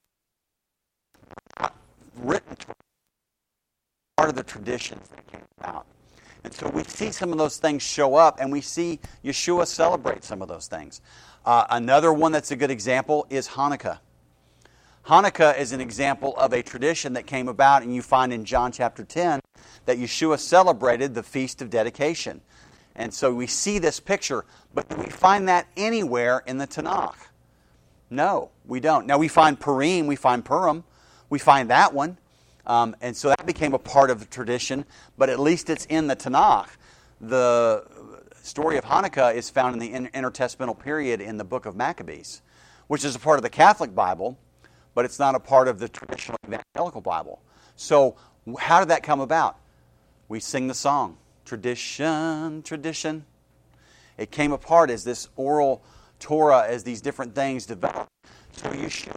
a written part of the traditions that came about. And so we see some of those things show up, and we see Yeshua celebrate some of those things. Uh, another one that's a good example is Hanukkah. Hanukkah is an example of a tradition that came about, and you find in John chapter ten that Yeshua celebrated the Feast of Dedication. And so we see this picture, but do we find that anywhere in the Tanakh? No, we don't. Now we find Purim, we find Purim, we find that one. Um, and so that became a part of the tradition, but at least it's in the Tanakh. The story of Hanukkah is found in the inter- intertestamental period in the book of Maccabees, which is a part of the Catholic Bible, but it's not a part of the traditional evangelical Bible. So how did that come about? We sing the song, tradition, tradition. It came apart as this oral Torah, as these different things developed. So you should.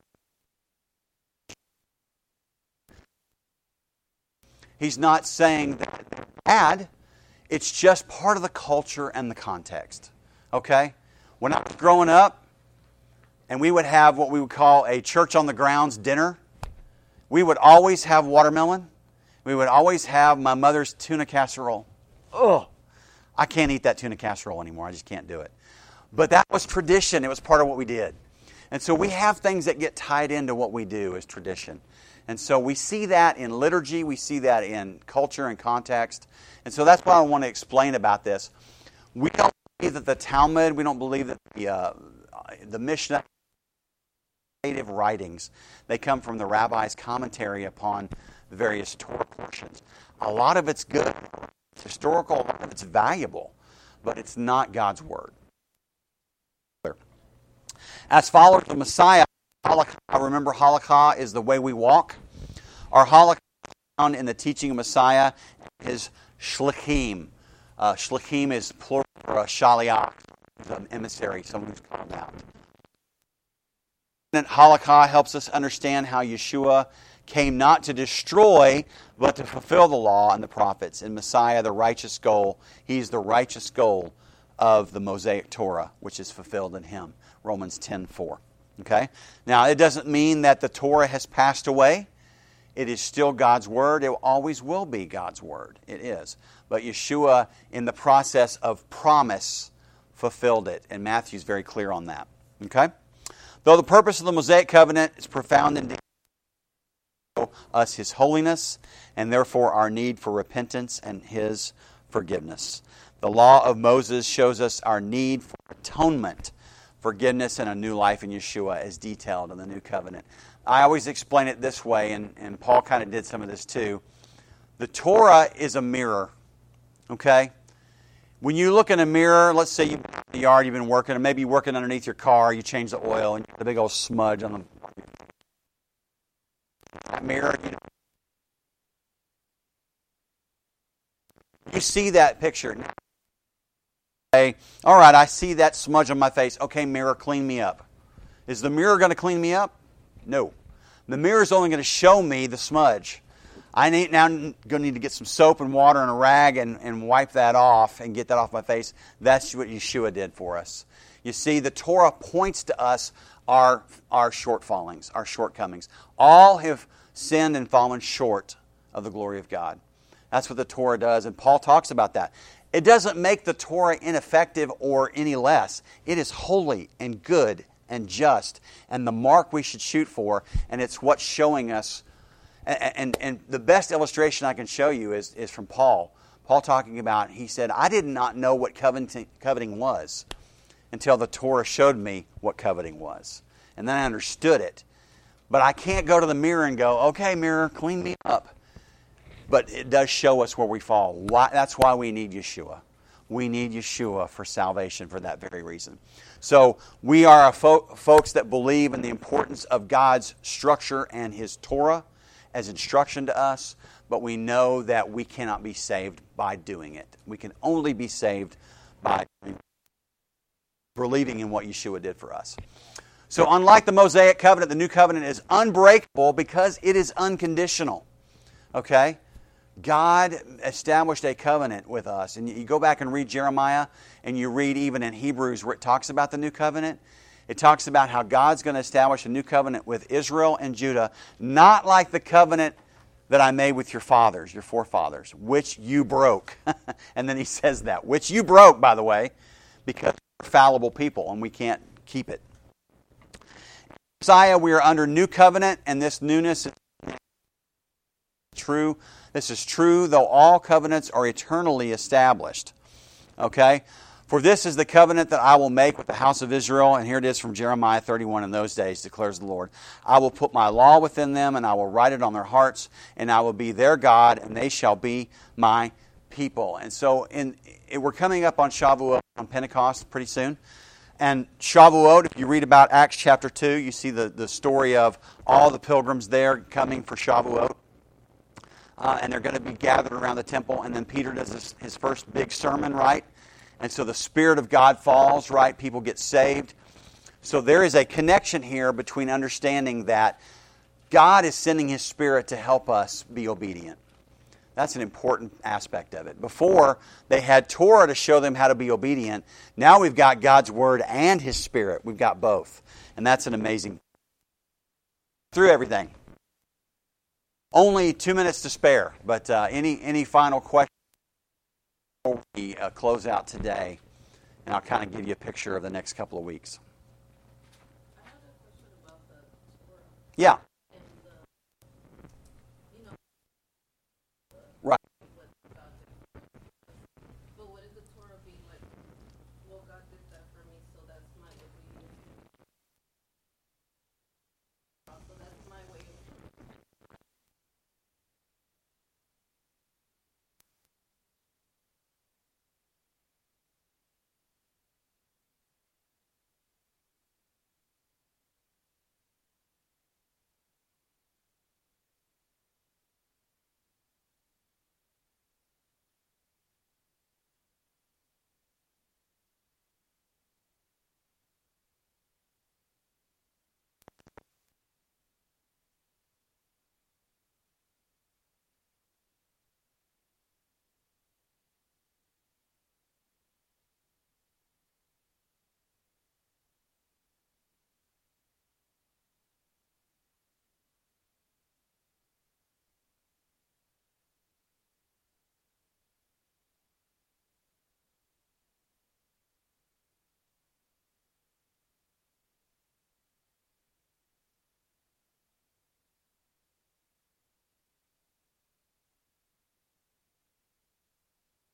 He's not saying that they're bad. It's just part of the culture and the context. Okay? When I was growing up, and we would have what we would call a church on the grounds dinner, we would always have watermelon. We would always have my mother's tuna casserole. Ugh! I can't eat that tuna casserole anymore. I just can't do it. But that was tradition. It was part of what we did. And so we have things that get tied into what we do as tradition. And so we see that in liturgy, we see that in culture and context. And so that's what I want to explain about this. We don't believe that the Talmud, we don't believe that the, uh, the Mishnah, native writings, they come from the rabbi's commentary upon the various Torah portions. A lot of it's good, it's historical, a lot of it's valuable, but it's not God's Word. As followers of Messiah, halakha, remember halakha is the way we walk. Our halakha found in the teaching of Messiah is shlichim. Uh, shlichim is plural for a shaliach, an emissary, someone who's called out. And halakha helps us understand how Yeshua came not to destroy, but to fulfill the law and the prophets. In Messiah, the righteous goal, he's the righteous goal of the Mosaic Torah, which is fulfilled in him. Romans ten four. Okay? Now, it doesn't mean that the Torah has passed away. It is still God's Word. It always will be God's Word. It is. But Yeshua, in the process of promise, fulfilled it. And Matthew's very clear on that. Okay? Though the purpose of the Mosaic covenant is profound indeed, us His holiness, and therefore our need for repentance and His forgiveness. The law of Moses shows us our need for atonement, forgiveness, and a new life in Yeshua as detailed in the New Covenant. I always explain it this way, and, and Paul kind of did some of this too. The Torah is a mirror, okay? When you look in a mirror, let's say you've been in the yard, you've been working, or maybe you're working underneath your car, you change the oil, and you got a big old smudge on the that mirror. You know, you see that picture. Okay, all right, I see that smudge on my face. Okay, mirror, clean me up. Is the mirror going to clean me up? No. The mirror is only going to show me the smudge. I need, now going to need to get some soap and water and a rag and, and wipe that off and get that off my face. That's what Yeshua did for us. You see, the Torah points to us our, our shortfallings, our shortcomings. All have sinned and fallen short of the glory of God. That's what the Torah does, and Paul talks about that. It doesn't make the Torah ineffective or any less. It is holy and good and just, and the mark we should shoot for, and it's what's showing us. And, and, and the best illustration I can show you is, is from Paul. Paul talking about, he said, I did not know what coveting, coveting was until the Torah showed me what coveting was. And then I understood it. But I can't go to the mirror and go, okay, mirror, clean me up. But it does show us where we fall. Why, that's why we need Yeshua. We need Yeshua for salvation for that very reason. So we are a fo- folks that believe in the importance of God's structure and His Torah as instruction to us, but we know that we cannot be saved by doing it. We can only be saved by believing in what Yeshua did for us. So unlike the Mosaic covenant, the New Covenant is unbreakable because it is unconditional. Okay? God established a covenant with us. And you go back and read Jeremiah, and you read even in Hebrews where it talks about the New Covenant. It talks about how God's going to establish a new covenant with Israel and Judah, not like the covenant that I made with your fathers, your forefathers, which you broke. And then he says that, which you broke, by the way, because we're fallible people and we can't keep it. Messiah, we are under new covenant, and this newness is true. This is true, though all covenants are eternally established. Okay? For this is the covenant that I will make with the house of Israel. And here it is from Jeremiah thirty-one. In those days, declares the Lord, I will put my law within them, and I will write it on their hearts, and I will be their God, and they shall be my people. And so in, we're coming up on Shavuot, on Pentecost, pretty soon. And Shavuot, if you read about Acts chapter two, you see the, the story of all the pilgrims there coming for Shavuot. Uh, and they're going to be gathered around the temple. And then Peter does his, his first big sermon, right? And so the Spirit of God falls, right? People get saved. So there is a connection here between understanding that God is sending His Spirit to help us be obedient. That's an important aspect of it. Before, they had Torah to show them how to be obedient. Now we've got God's Word and His Spirit. We've got both. And that's an amazing... Through everything. Only two minutes to spare. But uh, any, any final questions before we uh, close out today? And I'll kind of give you a picture of the next couple of weeks. I have a question about the Torah. Yeah. And the, you know, Right. what God did. But what did the Torah be like? Well, God did that for me, so that's my obedience. So that's my way of.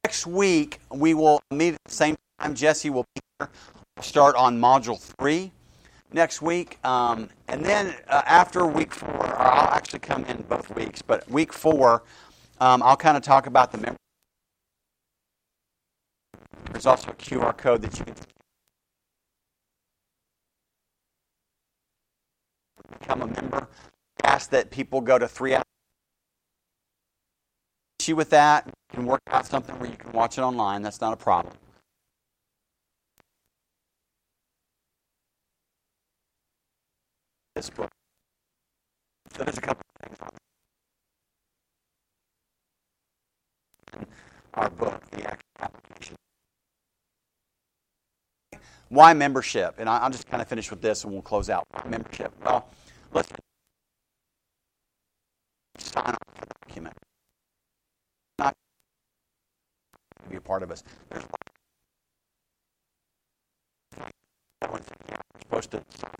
next week, we will meet at the same time. Jesse will be here. We'll start on Module three next week. Um, and then uh, after week four, or I'll actually come in both weeks, but week four, um, I'll kind of talk about the member. There's also a Q R code that you can become a member. Ask that people go to three hours. Issue with that, you can work out something where you can watch it online. That's not a problem. This book. So there's a couple of things on it. Our book, the actual application. Why membership? And I'll just kind of finish with this and we'll close out. Why membership? Well, let's sign on for the document. Not to be a part of us. There's we're supposed to sign.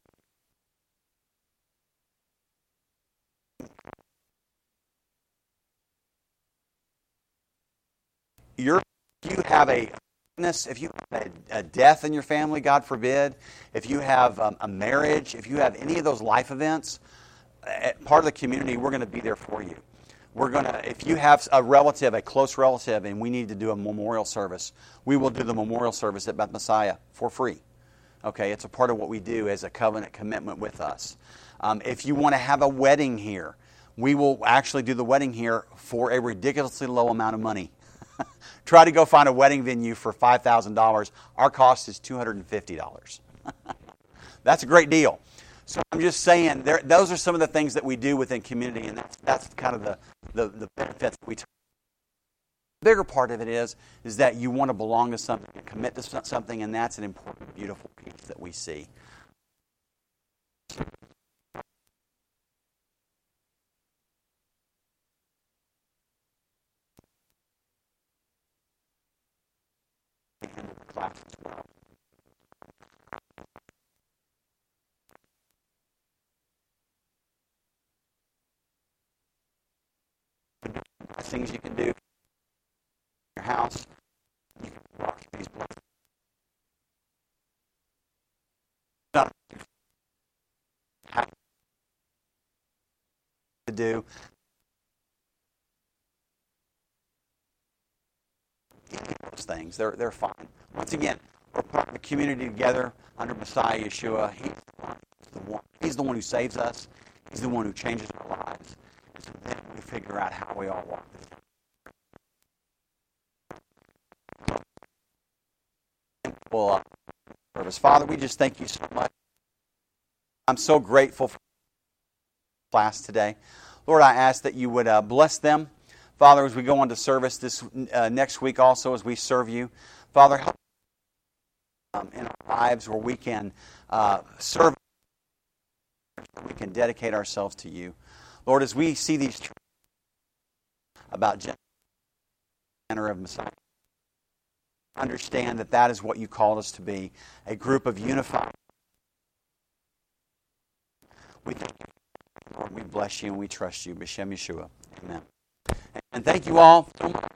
You're, if you have a if you have a, a death in your family, God forbid, if you have um, a marriage, if you have any of those life events, uh, part of the community, we're going to be there for you. We're going to, if you have a relative, a close relative, and we need to do a memorial service, we will do the memorial service at Beth Messiah for free. Okay, it's a part of what we do as a covenant commitment with us. Um, if you want to have a wedding here, we will actually do the wedding here for a ridiculously low amount of money. Try to go find a wedding venue for five thousand dollars. Our cost is two hundred fifty dollars. That's a great deal. So I'm just saying, there, those are some of the things that we do within community, and that's, that's kind of the, the, the benefits that we take. The bigger part of it is, is that you want to belong to something and commit to something, and that's an important, beautiful piece that we see. Class as well. Things you can do in your house. You can wash these blessings. Not to do. Those things, they're they're fine. Once again, we're part of the community together under Messiah Yeshua. He's the one, he's the one, he's the one who saves us. He's the one who changes our lives. And so then we figure out how we all walk this. Well, uh, service, Father, we just thank you so much. I'm so grateful for the class today. Lord, I ask that you would uh, bless them. Father, as we go on to service this uh, next week also as we serve you, Father, help um, in our lives where we can uh, serve, we can dedicate ourselves to you. Lord, as we see these truths about gender of Messiah, understand that that is what you called us to be, a group of unified. We thank you, Lord, we bless you and we trust you. B'Shem Yeshua. Amen. And thank you all so much.